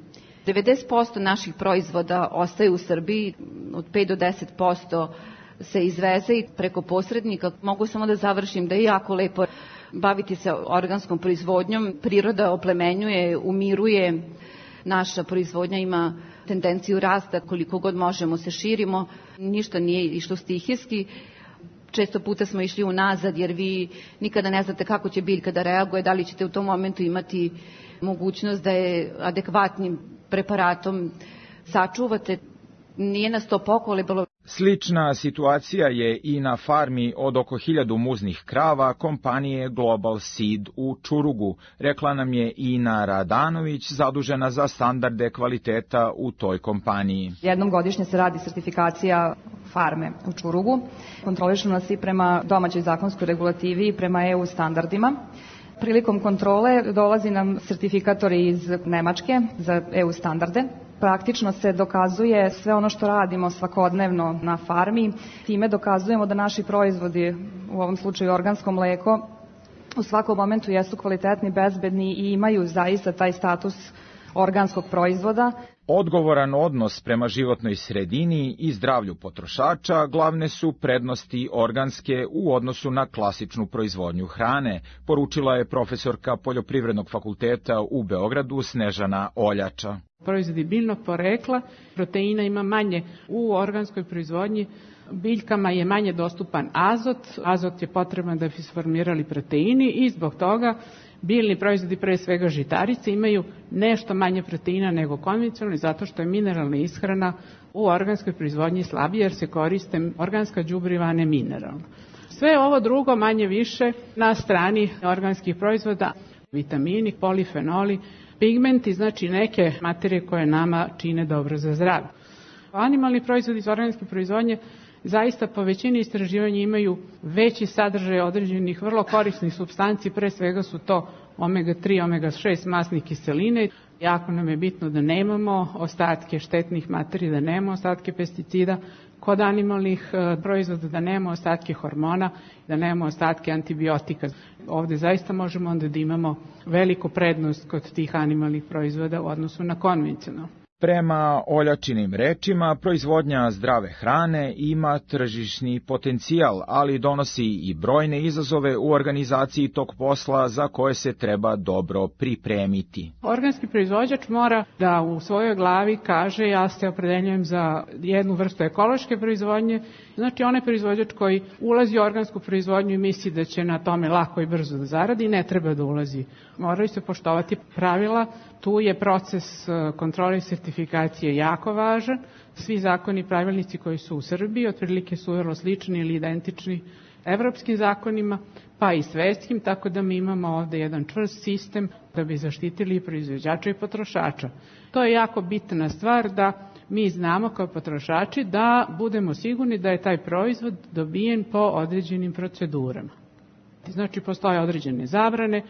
90% naših proizvoda ostaje u Srbiji, od 5 do 10% se izveze i preko posrednika. Mogu samo da završim da je jako lepo baviti se organskom proizvodnjom. Priroda oplemenjuje, umiruje, naša proizvodnja ima tendenciju rasta, koliko god možemo se širimo, ništa nije išlo stihijski. Često puta smo išli unazad jer vi nikada ne znate kako će biljka da reaguje, da li ćete u tom momentu imati mogućnost da je adekvatnim preparatom sačuvate. Nije nas to pokolebalo. Slična situacija je i na farmi od oko 1000 muznih krava kompanije Global Seed u Čurugu, rekla nam je Ina Radanović, zadužena za standarde kvaliteta u toj kompaniji. Jednom godišnje se radi sertifikacija farme u Čurugu. Kontrolišu nas i prema domaćoj zakonskoj regulativi i prema EU standardima. Prilikom kontrole dolazi nam sertifikatori iz Nemačke za EU standarde. Praktično se dokazuje sve ono što radimo svakodnevno na farmi. Time dokazujemo da naši proizvodi, u ovom slučaju organsko mleko, u svakom momentu jesu kvalitetni, bezbedni i imaju zaista taj status organskog proizvoda. Odgovoran odnos prema životnoj sredini i zdravlju potrošača glavne su prednosti organske u odnosu na klasičnu proizvodnju hrane, poručila je profesorka Poljoprivrednog fakulteta u Beogradu Snežana Oljača. Proizvodi biljnog porekla, proteina ima manje u organskoj proizvodnji, biljkama je manje dostupan azot, azot je potreban da bi se formirali proteini i zbog toga biljni proizvodi, pre svega žitarice, imaju nešto manje proteina nego konvencionalni zato što je mineralna ishrana u organskoj proizvodnji slabija jer se koriste organska đubriva, a ne mineralna. Sve ovo drugo manje više na strani organskih proizvoda, vitamini, polifenoli, pigmenti, znači neke materije koje nama čine dobro za zdravlje. Animalni proizvodi iz organske proizvodnje zaista po većini istraživanja imaju veći sadržaj određenih vrlo korisnih supstanci, pre svega su to omega-3, omega-6 masnih kiseline. Jako nam je bitno da nemamo ostatke štetnih materija, da nemamo ostatke pesticida, kod animalnih proizvoda da nemamo ostatke hormona, da nemamo ostatke antibiotika. Ovde zaista možemo onda da imamo veliku prednost kod tih animalnih proizvoda u odnosu na konvencionalno. Prema Oljačinim rečima, proizvodnja zdrave hrane ima tržišni potencijal, ali donosi i brojne izazove u organizaciji tog posla za koje se treba dobro pripremiti. Organski proizvođač mora da u svojoj glavi kaže ja se opredeljujem za jednu vrstu ekološke proizvodnje, znači onaj proizvođač koji ulazi u organsku proizvodnju i misli da će na tome lako i brzo da zaradi, ne treba da ulazi. Moraju se poštovati pravila. Tu je proces kontrole i sertifikacije jako važan. Svi zakoni i pravilnici koji su u Srbiji otprilike su vrlo slični ili identični evropskim zakonima, pa i svetskim, tako da mi imamo ovde jedan čvrst sistem da bi zaštitili proizvođača i potrošača. To je jako bitna stvar da mi znamo kao potrošači da budemo sigurni da je taj proizvod dobijen po određenim procedurama. Znači, postoje određene zabrane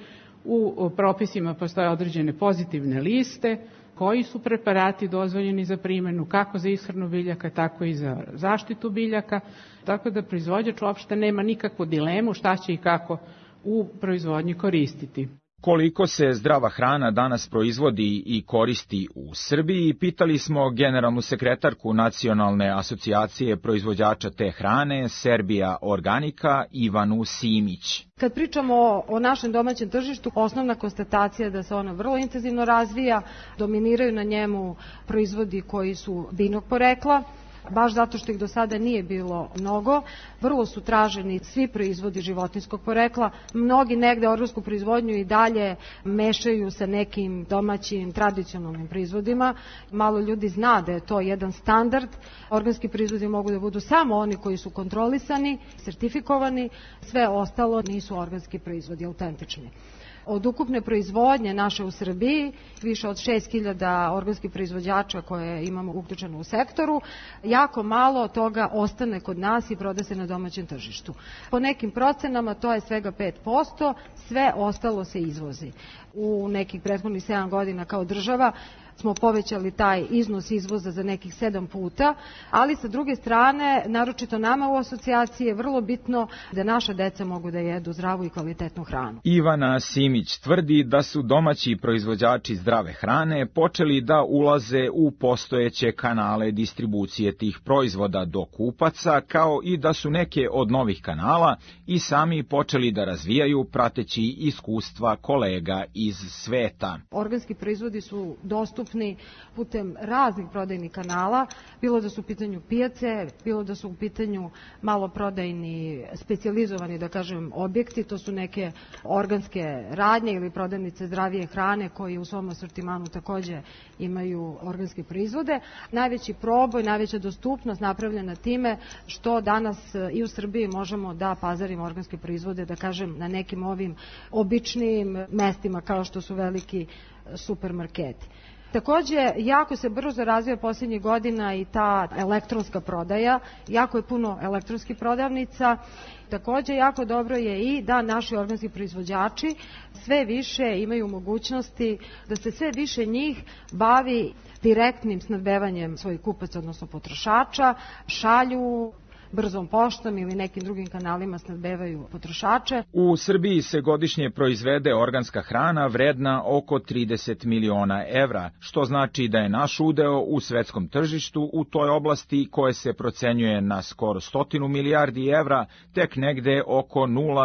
U propisima postoje određene pozitivne liste, koji su preparati dozvoljeni za primjenu, kako za ishranu biljaka, tako i za zaštitu biljaka, tako da proizvođač uopšte nema nikakvu dilemu šta će i kako u proizvodnji koristiti. Koliko se zdrava hrana danas proizvodi i koristi u Srbiji, pitali smo generalnu sekretarku Nacionalne asocijacije proizvođača te hrane, Serbia Organika, Ivanu Simić. Kad pričamo o našem domaćem tržištu, osnovna konstatacija je da se ono vrlo intenzivno razvija, dominiraju na njemu proizvodi koji su biljnog porekla, baš zato što ih do sada nije bilo mnogo. Vrlo su traženi svi proizvodi životinjskog porekla. Mnogi negde organsku proizvodnju i dalje mešaju sa nekim domaćim tradicionalnim proizvodima. Malo ljudi zna da je to jedan standard. Organski proizvodi mogu da budu samo oni koji su kontrolisani, sertifikovani, sve ostalo nisu organski proizvodi, autentični. Od ukupne proizvodnje naše u Srbiji, više od 6.000 organskih proizvođača koje imamo uključeno u sektoru, jako malo toga ostane kod nas i proda se na domaćem tržištu. Po nekim procenama to je svega 5%, sve ostalo se izvozi. U nekih prethodnih 7 godina kao država smo povećali taj iznos izvoza za nekih 7 puta, ali sa druge strane, naročito nama u asocijaciji je vrlo bitno da naša deca mogu da jedu zdravu i kvalitetnu hranu. Ivana Simić tvrdi da su domaći proizvođači zdrave hrane počeli da ulaze u postojeće kanale distribucije tih proizvoda do kupaca, kao i da su neke od novih kanala i sami počeli da razvijaju prateći iskustva kolega iz sveta. Organski proizvodi su dostupni putem raznih prodajnih kanala, bilo da su u pitanju pijace, bilo da su u pitanju maloprodajni, specijalizovani, da kažem, objekti, to su neke organske radnje ili prodavnice zdravije hrane koji u svom asortimanu takođe imaju organske proizvode. Najveći proboj, najveća dostupnost napravljena time što danas i u Srbiji možemo da pazarimo organske proizvode, da kažem, na nekim ovim običnim mestima kao što su veliki supermarketi. Takođe, jako se brzo razvija posljednjih godina i ta elektronska prodaja, jako je puno elektronskih prodavnica. Takođe, jako dobro je i da naši organski proizvođači sve više imaju mogućnosti da se sve više njih bavi direktnim snabdevanjem svojih kupaca, odnosno potrošača, šalju brzom poštom ili nekim drugim kanalima snabdevaju potrošače. U Srbiji se godišnje proizvede organska hrana vredna oko 30 miliona evra, što znači da je naš udeo u svetskom tržištu u toj oblasti, koje se procenjuje na skoro 100 milijardi evra, tek negde oko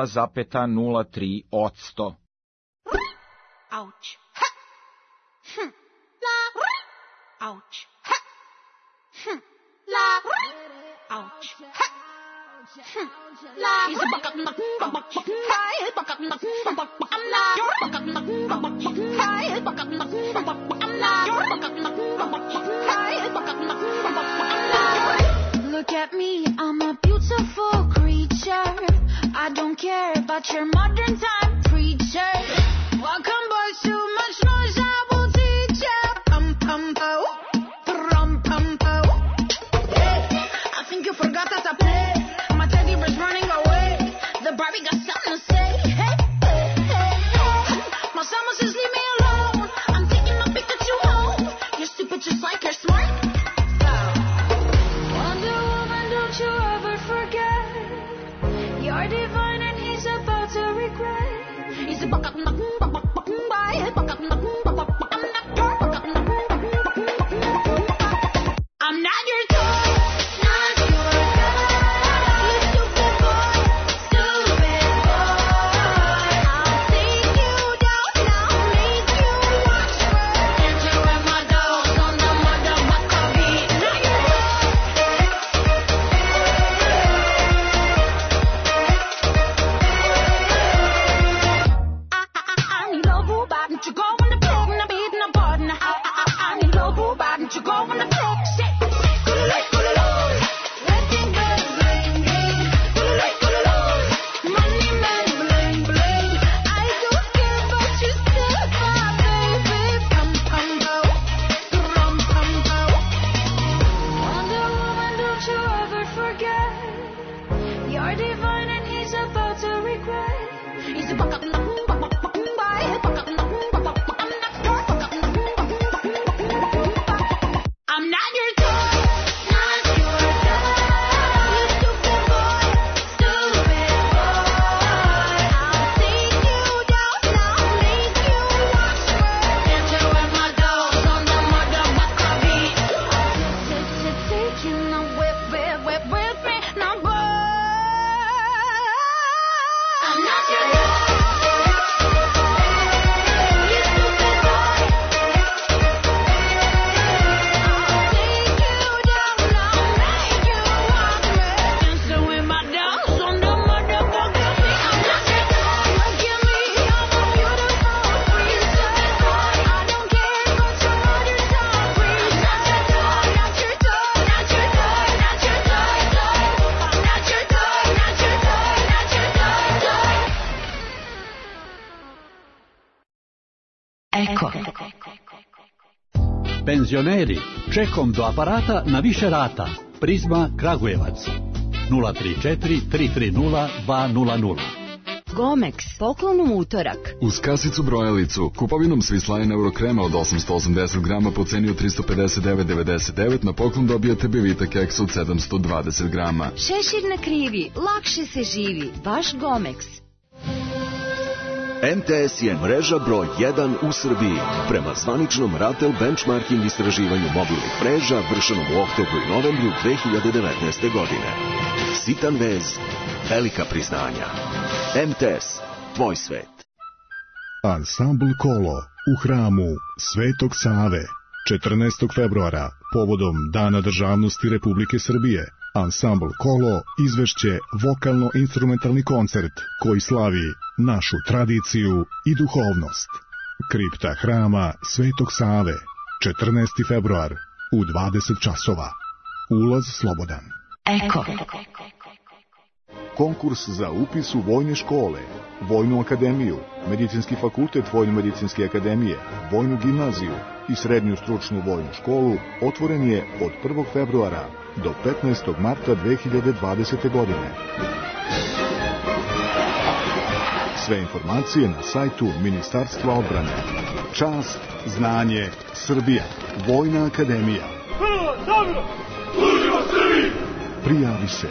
0,03%. Ouch. Ouch. Ouch. He's a buck up, cry, buck up, I'm not, buck up, cry, buck up, I'm not, buck up, cry, buck up, look at me, I'm a beautiful creature. I don't care about your modern time preacher. Welcome boys, too much noise, I will teach ya. Pum pum pow, pum pum pow. I think you forgot that I play. My teddy bear's running away. The Barbie got something to say. Hey, hey, hey, hey. My summer says leave me alone. I'm taking my Pikachu home. You're stupid just like you're smart. Wonder Woman, don't you ever forget. You're divine and he's about to regret. Penzioneri, čekom do aparata na više rata. Prizma Kragujevac 034 330 200. Gomex, poklon u utorak. Uz kasicu brojalicu, kupovinom Swisline Eurokrema od 880 grama po ceni od 359,99 na poklon dobijate Bevita keks od 720 grama. Šešir na krivi, lakše se živi, baš Gomex. MTS je mreža broj 1 u Srbiji. Prema zvaničnom Ratel benchmarking istraživanju mobilnih mreža vršenom u oktobru i novembru 2019. godine. Sitan vez, velika priznanja. MTS, tvoj svet. Ansambl Kolo u hramu Svetog Save 14. februara povodom Dana državnosti Republike Srbije. Ansambl Kolo izvešće vokalno-instrumentalni koncert koji slavi našu tradiciju i duhovnost. Kripta hrama Svetog Save 14. februar u 20 časova. Ulaz slobodan. Eko. Konkurs za upis u vojne škole, Vojnu akademiju, Medicinski fakultet Vojno-medicinske akademije, Vojnu gimnaziju i Srednju stručnu vojnu školu otvoren je od 1. februara do 15. marta 2020. godine. Sve informacije na sajtu Ministarstva odbrane. Čast, znanje, Srbija, Vojna akademija. Dobro, služimo Srbiji! Prijavi se.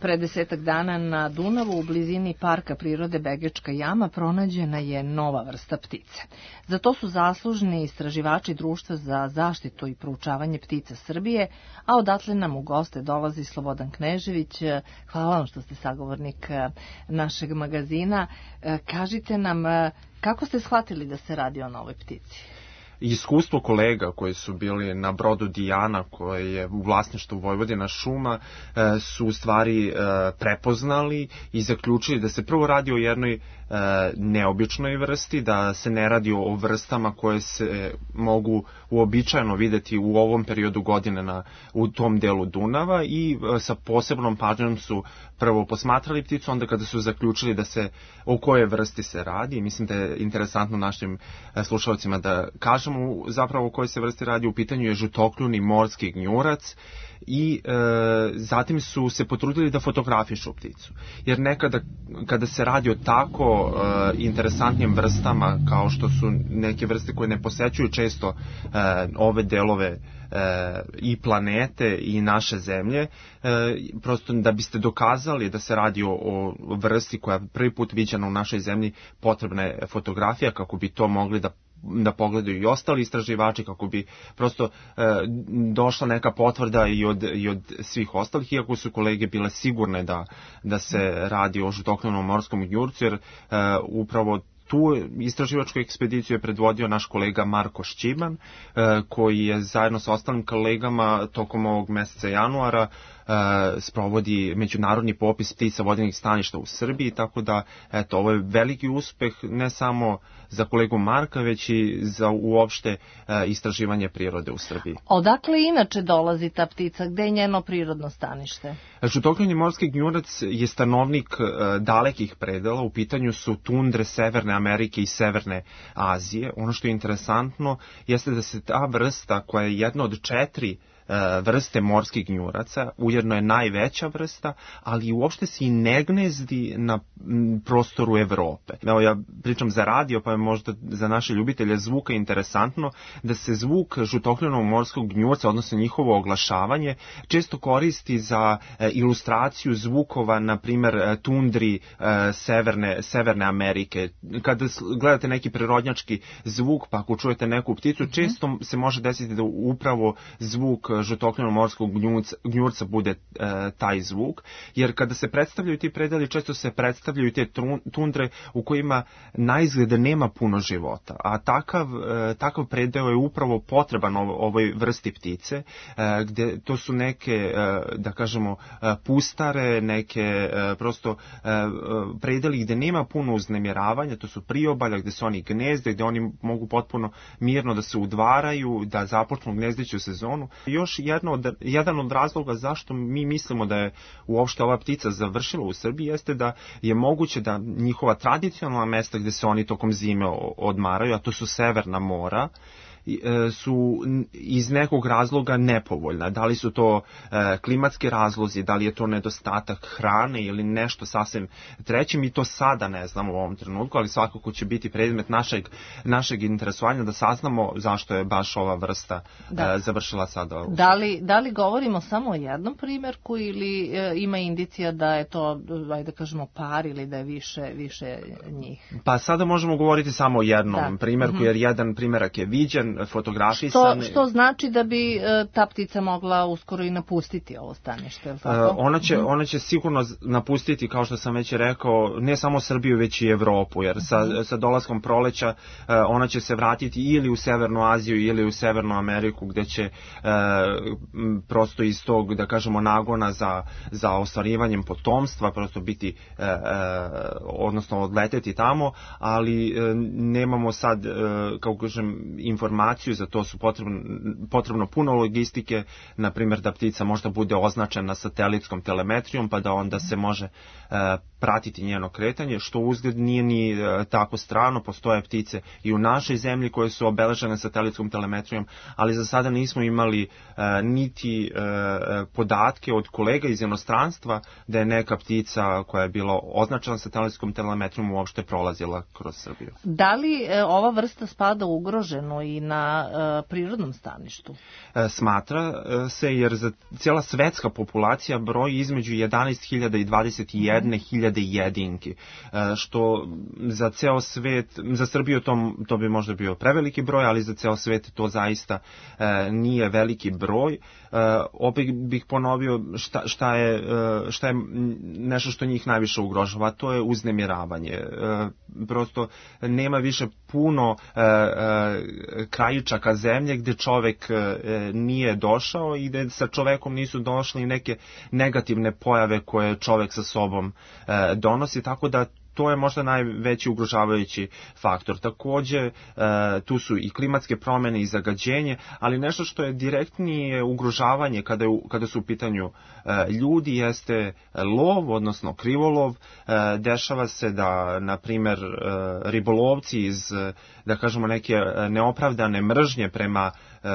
pre 10 dana na Dunavu u blizini Parka prirode Begečka jama pronađena je nova vrsta ptice. Za to su zaslužni istraživači Društva za zaštitu i proučavanje ptica Srbije, a odatle nam u goste dolazi Slobodan Knežević. Hvala vam što ste sagovornik našeg magazina. Kažite nam, kako ste shvatili da se radi o novoj ptici? Iskustvo kolega koji su bili na brodu Dijana, koji je u vlasništvu Vojvodina šuma, su u stvari prepoznali i zaključili da se prvo radi o jednoj neobičnoj vrsti, da se ne radi o vrstama koje se mogu uobičajeno videti u ovom periodu godine u tom delu Dunava, i sa posebnom pažnjom su prvo posmatrali pticu, onda kada su zaključili da se o kojoj vrsti se radi. Mislim da je interesantno našim slušalcima da kažemo zapravo o kojoj se vrsti radi. U pitanju je žutokljuni morski gnjurac, i zatim su se potrudili da fotografišu pticu. Jer nekada kada se radi o tako interesantnim vrstama kao što su neke vrste koje ne posećuju često ove delove i planete i naše zemlje, prosto da biste dokazali da se radi o vrsti koja je prvi put viđena u našoj zemlji, potrebna je fotografija kako bi to mogli da pogledaju i ostali istraživači, kako bi prosto došla neka potvrda i od svih ostalih, iako su kolege bile sigurne da se radi o žutokljunom morskom gnjurcu, jer upravo tu istraživačku ekspediciju je predvodio naš kolega Marko Šćiban, koji je zajedno sa ostalim kolegama tokom ovog meseca januara sprovodi međunarodni popis ptica vodenih staništa u Srbiji, tako da ovo je veliki uspeh ne samo za kolegu Marka, već i za uopšte istraživanje prirode u Srbiji. Odakle inače dolazi ta ptica? Gde je njeno prirodno stanište? Žutokljuni morski gnjurac je stanovnik dalekih predela, u pitanju su tundre Severne Amerike i Severne Azije. Ono što je interesantno jeste da se ta vrsta, koja je jedna od 4 vrste morskih gnjuraca, ujedno je najveća vrsta, ali uopšte se i ne gnezdi na prostoru Evrope. Evo, ja pričam za radio, pa je možda za naše ljubitelje zvuka interesantno da se zvuk žutokljunog morskog gnjurca, odnosno njihovo oglašavanje, često koristi za ilustraciju zvukova, na primer tundri Severne Amerike. Kada gledate neki prirodnjački zvuk, pa ako čujete neku pticu, često se može desiti da upravo zvuk žutokljunog morskog gnjurca bude taj zvuk, jer kada se predstavljaju ti predeli, često se predstavljaju te tundre u kojima naizgled nema puno života, a takav predeo je upravo potreban ovoj vrsti ptice, gde to su neke, da kažemo, pustare, neke prosto predeli gde nema puno uznemiravanja, to su priobalja gde se oni gnezde, gde oni mogu potpuno mirno da se udvaraju, da započnu gnezdeću sezonu. Još jedan od razloga zašto mi mislimo da je uopšte ova ptica završila u Srbiji jeste da je moguće da njihova tradicionalna mesta gde se oni tokom zime odmaraju, a to su severna mora, su iz nekog razloga nepovoljna. Da li su to klimatski razlozi, da li je to nedostatak hrane ili nešto sasvim treće, mi to sada ne znamo u ovom trenutku, ali svakako će biti predmet našeg interesovanja da saznamo zašto je baš ova vrsta završila sada. Da li govorimo samo o jednom primjerku ili ima indicija da je to, ajde kažemo, par ili da je više njih? Pa sada možemo govoriti samo o jednom primjerku, jer jedan primjerak je viđen, fotografisan. Što znači da bi ta ptica mogla uskoro i napustiti ovo stanište, je li tako? Ona će sigurno napustiti, kao što sam već rekao, ne samo Srbiju, već i Evropu, jer sa dolaskom proleća ona će se vratiti ili u Severnu Aziju ili u Severnu Ameriku, gde će prosto iz tog, da kažemo, nagona za ostvarivanjem potomstva prosto biti, odnosno odleteti tamo, ali nemamo sad, kao kažem, informaciju, za to su potrebno puno logistike, na primjer da ptica možda bude označena satelitskom telemetrijom, pa da onda se može pratiti njeno kretanje, što uzgled nije ni tako strano. Postoje ptice i u našoj zemlji koje su obeležene satelitskom telemetrijom, ali za sada nismo imali niti podatke od kolega iz inostranstva da je neka ptica koja je bila označena satelitskom telemetrijom uopšte prolazila kroz Srbiju. Da li ova vrsta spada u ugroženu i na prirodnom staništu? Smatra se, jer za cijela svetska populacija broji između 11.000 i 21.000 jedinki, što za ceo svet, za Srbiju to bi možda bio preveliki broj, ali za ceo svet to zaista nije veliki broj. Opet bih ponovio šta je nešto što njih najviše ugrožava, to je uznemiravanje. Prosto nema više puno krajičaka zemlje gde čovek nije došao i gde sa čovekom nisu došle i neke negativne pojave koje čovek sa sobom donosi, tako da to je možda najveći ugrožavajući faktor. Takođe, tu su i klimatske promene i zagađenje, ali nešto što je direktnije ugrožavanje kada su u pitanju ljudi jeste lov, odnosno krivolov. Dešava se da, na primer, ribolovci iz, da kažemo, neke neopravdane mržnje prema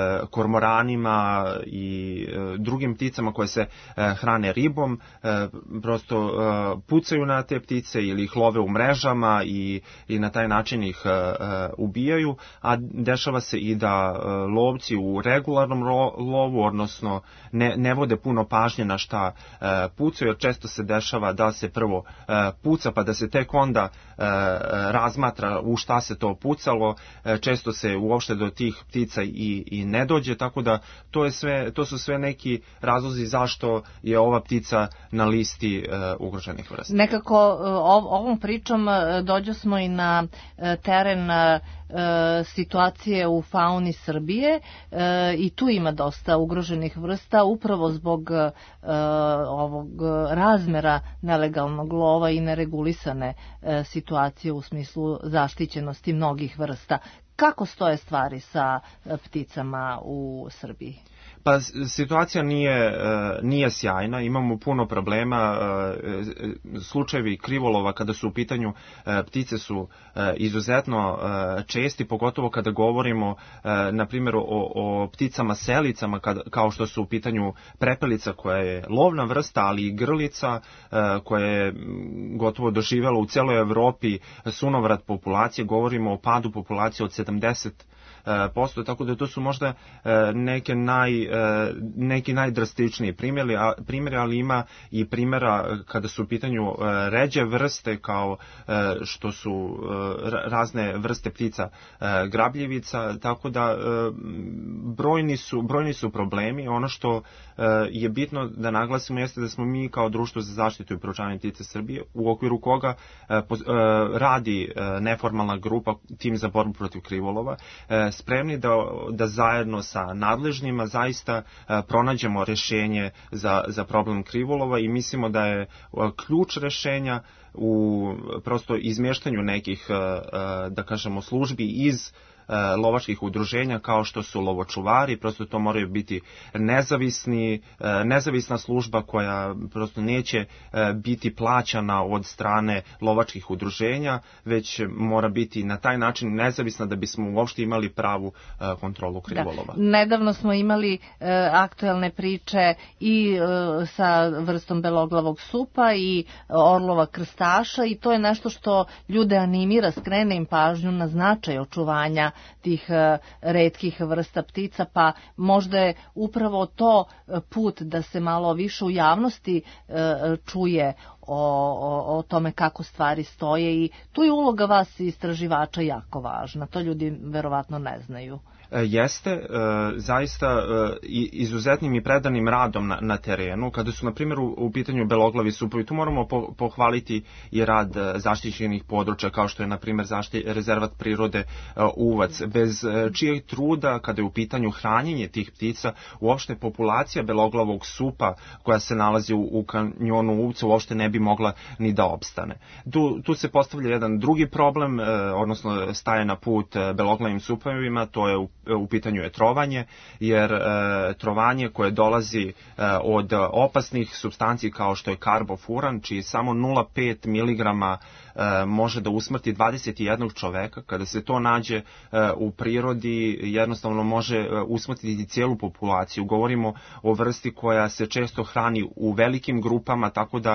kormoranima i drugim pticama koje se hrane ribom, prosto pucaju na te ptice ili ih love u mrežama i na taj način ih ubijaju, a dešava se i da lovci u regularnom lovu, odnosno ne vode puno pažnje na šta pucaju, jer često se dešava da se prvo puca pa da se tek onda razmatra u šta se to pucalo, često se uopšte do tih ptica i ne dođe, tako da to su sve neki razlozi zašto je ova ptica na listi ugroženih vrsta. Nekako ovom pričom dođo smo i na teren situacije u fauni Srbije i tu ima dosta ugroženih vrsta upravo zbog ovog razmera nelegalnog lova i neregulisane situacije u smislu zaštićenosti mnogih vrsta. Kako stoje stvari sa pticama u Srbiji? Pa situacija nije sjajna, imamo puno problema, slučajevi krivolova kada su u pitanju ptice su izuzetno česti, pogotovo kada govorimo na primjer o pticama selicama, kao što su u pitanju prepelica koja je lovna vrsta, ali i grlica koja je gotovo doživjela u celoj Evropi sunovrat populacije, govorimo o padu populacije od 70%, tako da to su možda neki najdrastičniji primjeri, ali ima i primjera kada su u pitanju ređe vrste, kao što su razne vrste ptica grabljivica, tako da brojni su problemi. Ono što je bitno da naglasimo jeste da smo mi kao Društvo za zaštitu i proučavanje ptica Srbije, u okviru koga radi neformalna grupa Tim za borbu protiv krivolova, spremni da zajedno sa nadležnima zaista pronađemo rešenje za problem krivolova i mislimo da je ključ rešenja u prosto izmještanju nekih, da kažemo, službi iz lovačkih udruženja kao što su lovočuvari, prosto to moraju biti nezavisna služba koja prosto neće biti plaćana od strane lovačkih udruženja, već mora biti na taj način nezavisna da bismo uopšte imali pravu kontrolu krivolova. Nedavno smo imali aktuelne priče i sa vrstom beloglavog supa i orlova krstaša i to je nešto što ljude animira, skrene im pažnju na značaj očuvanja tih retkih vrsta ptica, pa možda je upravo to put da se malo više u javnosti čuje o tome kako stvari stoje i tu je uloga vas istraživača jako važna, to ljudi verovatno ne znaju. Jeste, zaista izuzetnim i predanim radom na terenu, kada su, na primjer, u pitanju beloglavi supovi, tu moramo pohvaliti i rad zaštićenih područja, kao što je, na primjer, rezervat prirode Uvac, bez čijeg truda, kada je u pitanju hranjenje tih ptica, uopšte populacija beloglavog supa, koja se nalazi u kanjonu Uvca, uopšte ne bi mogla ni da opstane. Tu se postavlja jedan drugi problem, odnosno staje na put beloglavim supovima, to je u pitanju je trovanje, jer trovanje koje dolazi od opasnih supstanci kao što je karbofuran, čiji samo 0,5 miligrama može da usmrti 21 čoveka, kada se to nađe u prirodi, jednostavno može usmrtiti cijelu populaciju. Govorimo o vrsti koja se često hrani u velikim grupama, tako da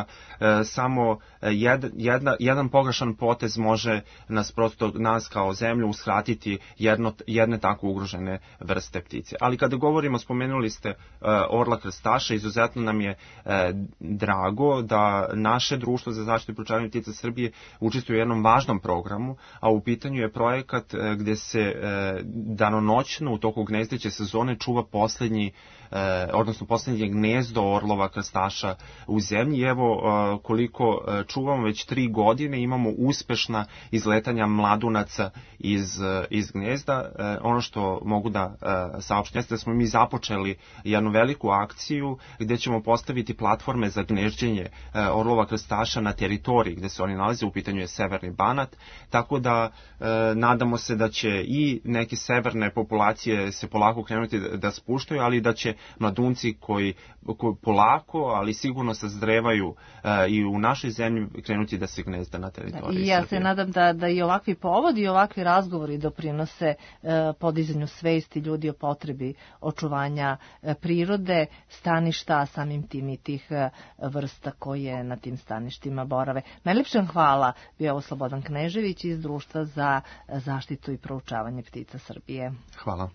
samo jedan pogrešan potez može nas kao zemlju uskratiti jedne tako ugrožene vrste ptice. Ali kada govorimo, spomenuli ste orla krstaša, izuzetno nam je drago da naše društvo za zaštitu i proučavanje ptica Srbije učestvuje u jednom važnom programu, a u pitanju je projekat gde se danonoćno u toku gnezdeće sezone čuva poslednje gnezdo orlova krstaša u zemlji. Evo koliko čuvamo, već 3 godine imamo uspešna izletanja mladunaca iz gnezda. Ono što mogu da saopštim jeste da smo mi započeli jednu veliku akciju gde ćemo postaviti platforme za gnezđenje orlova krstaša na teritoriji gde se oni nalaze, u pitanju je Severni Banat, tako da nadamo se da će i neke severne populacije se polako krenuti da spuštaju, ali da će mladunci koji polako, ali sigurno sazrevaju i u našoj zemlji krenuti da se gnezda na teritoriji. Ja se nadam da i ovakvi povodi i ovakvi razgovori doprinose podizanju svesti ljudi o potrebi očuvanja prirode, staništa, samim tim i tih vrsta koje na tim staništima borave. Najlepše hvala, bio ovo Slobodan Knežević iz Društva za zaštitu i proučavanje ptica Srbije. Hvala.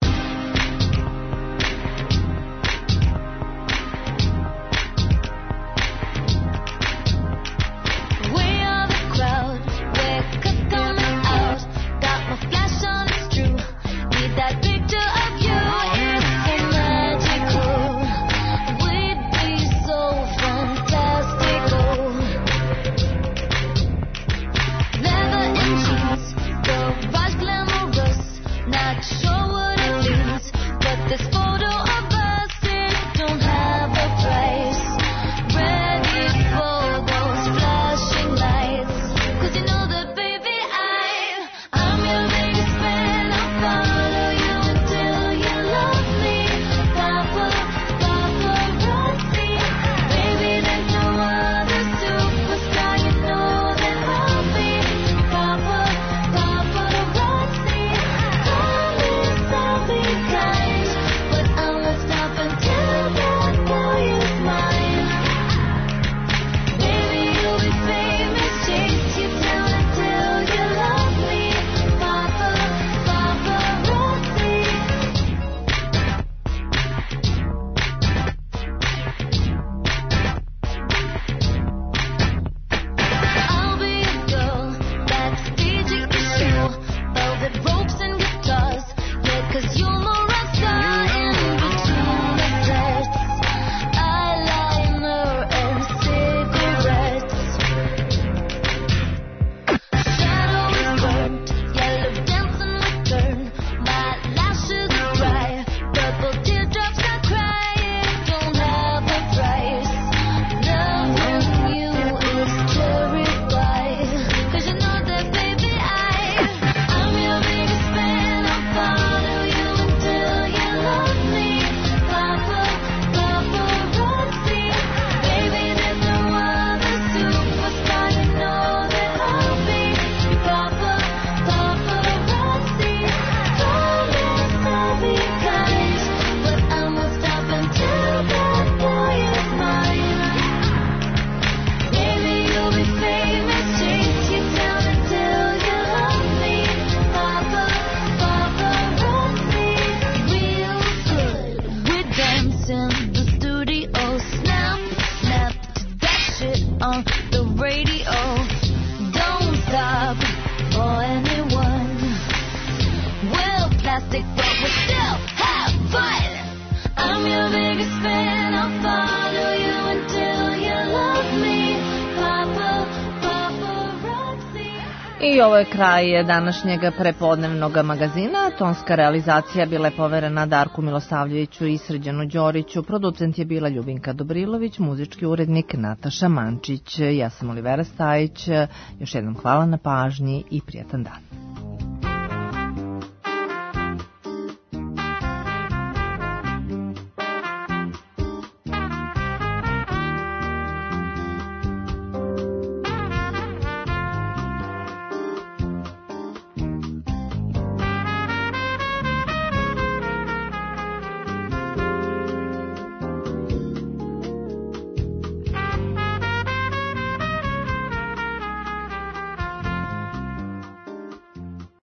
I ovo je kraj današnjeg prepodnevnog magazina. Tonska realizacija bila je poverena Darku Milosavljeviću i Srđanu Đoriću. Producent je bila Ljubinka Dobrilović, muzički urednik Nataša Mančić. Ja sam Olivera Stajić. Još jednom hvala na pažnji i prijatan dan.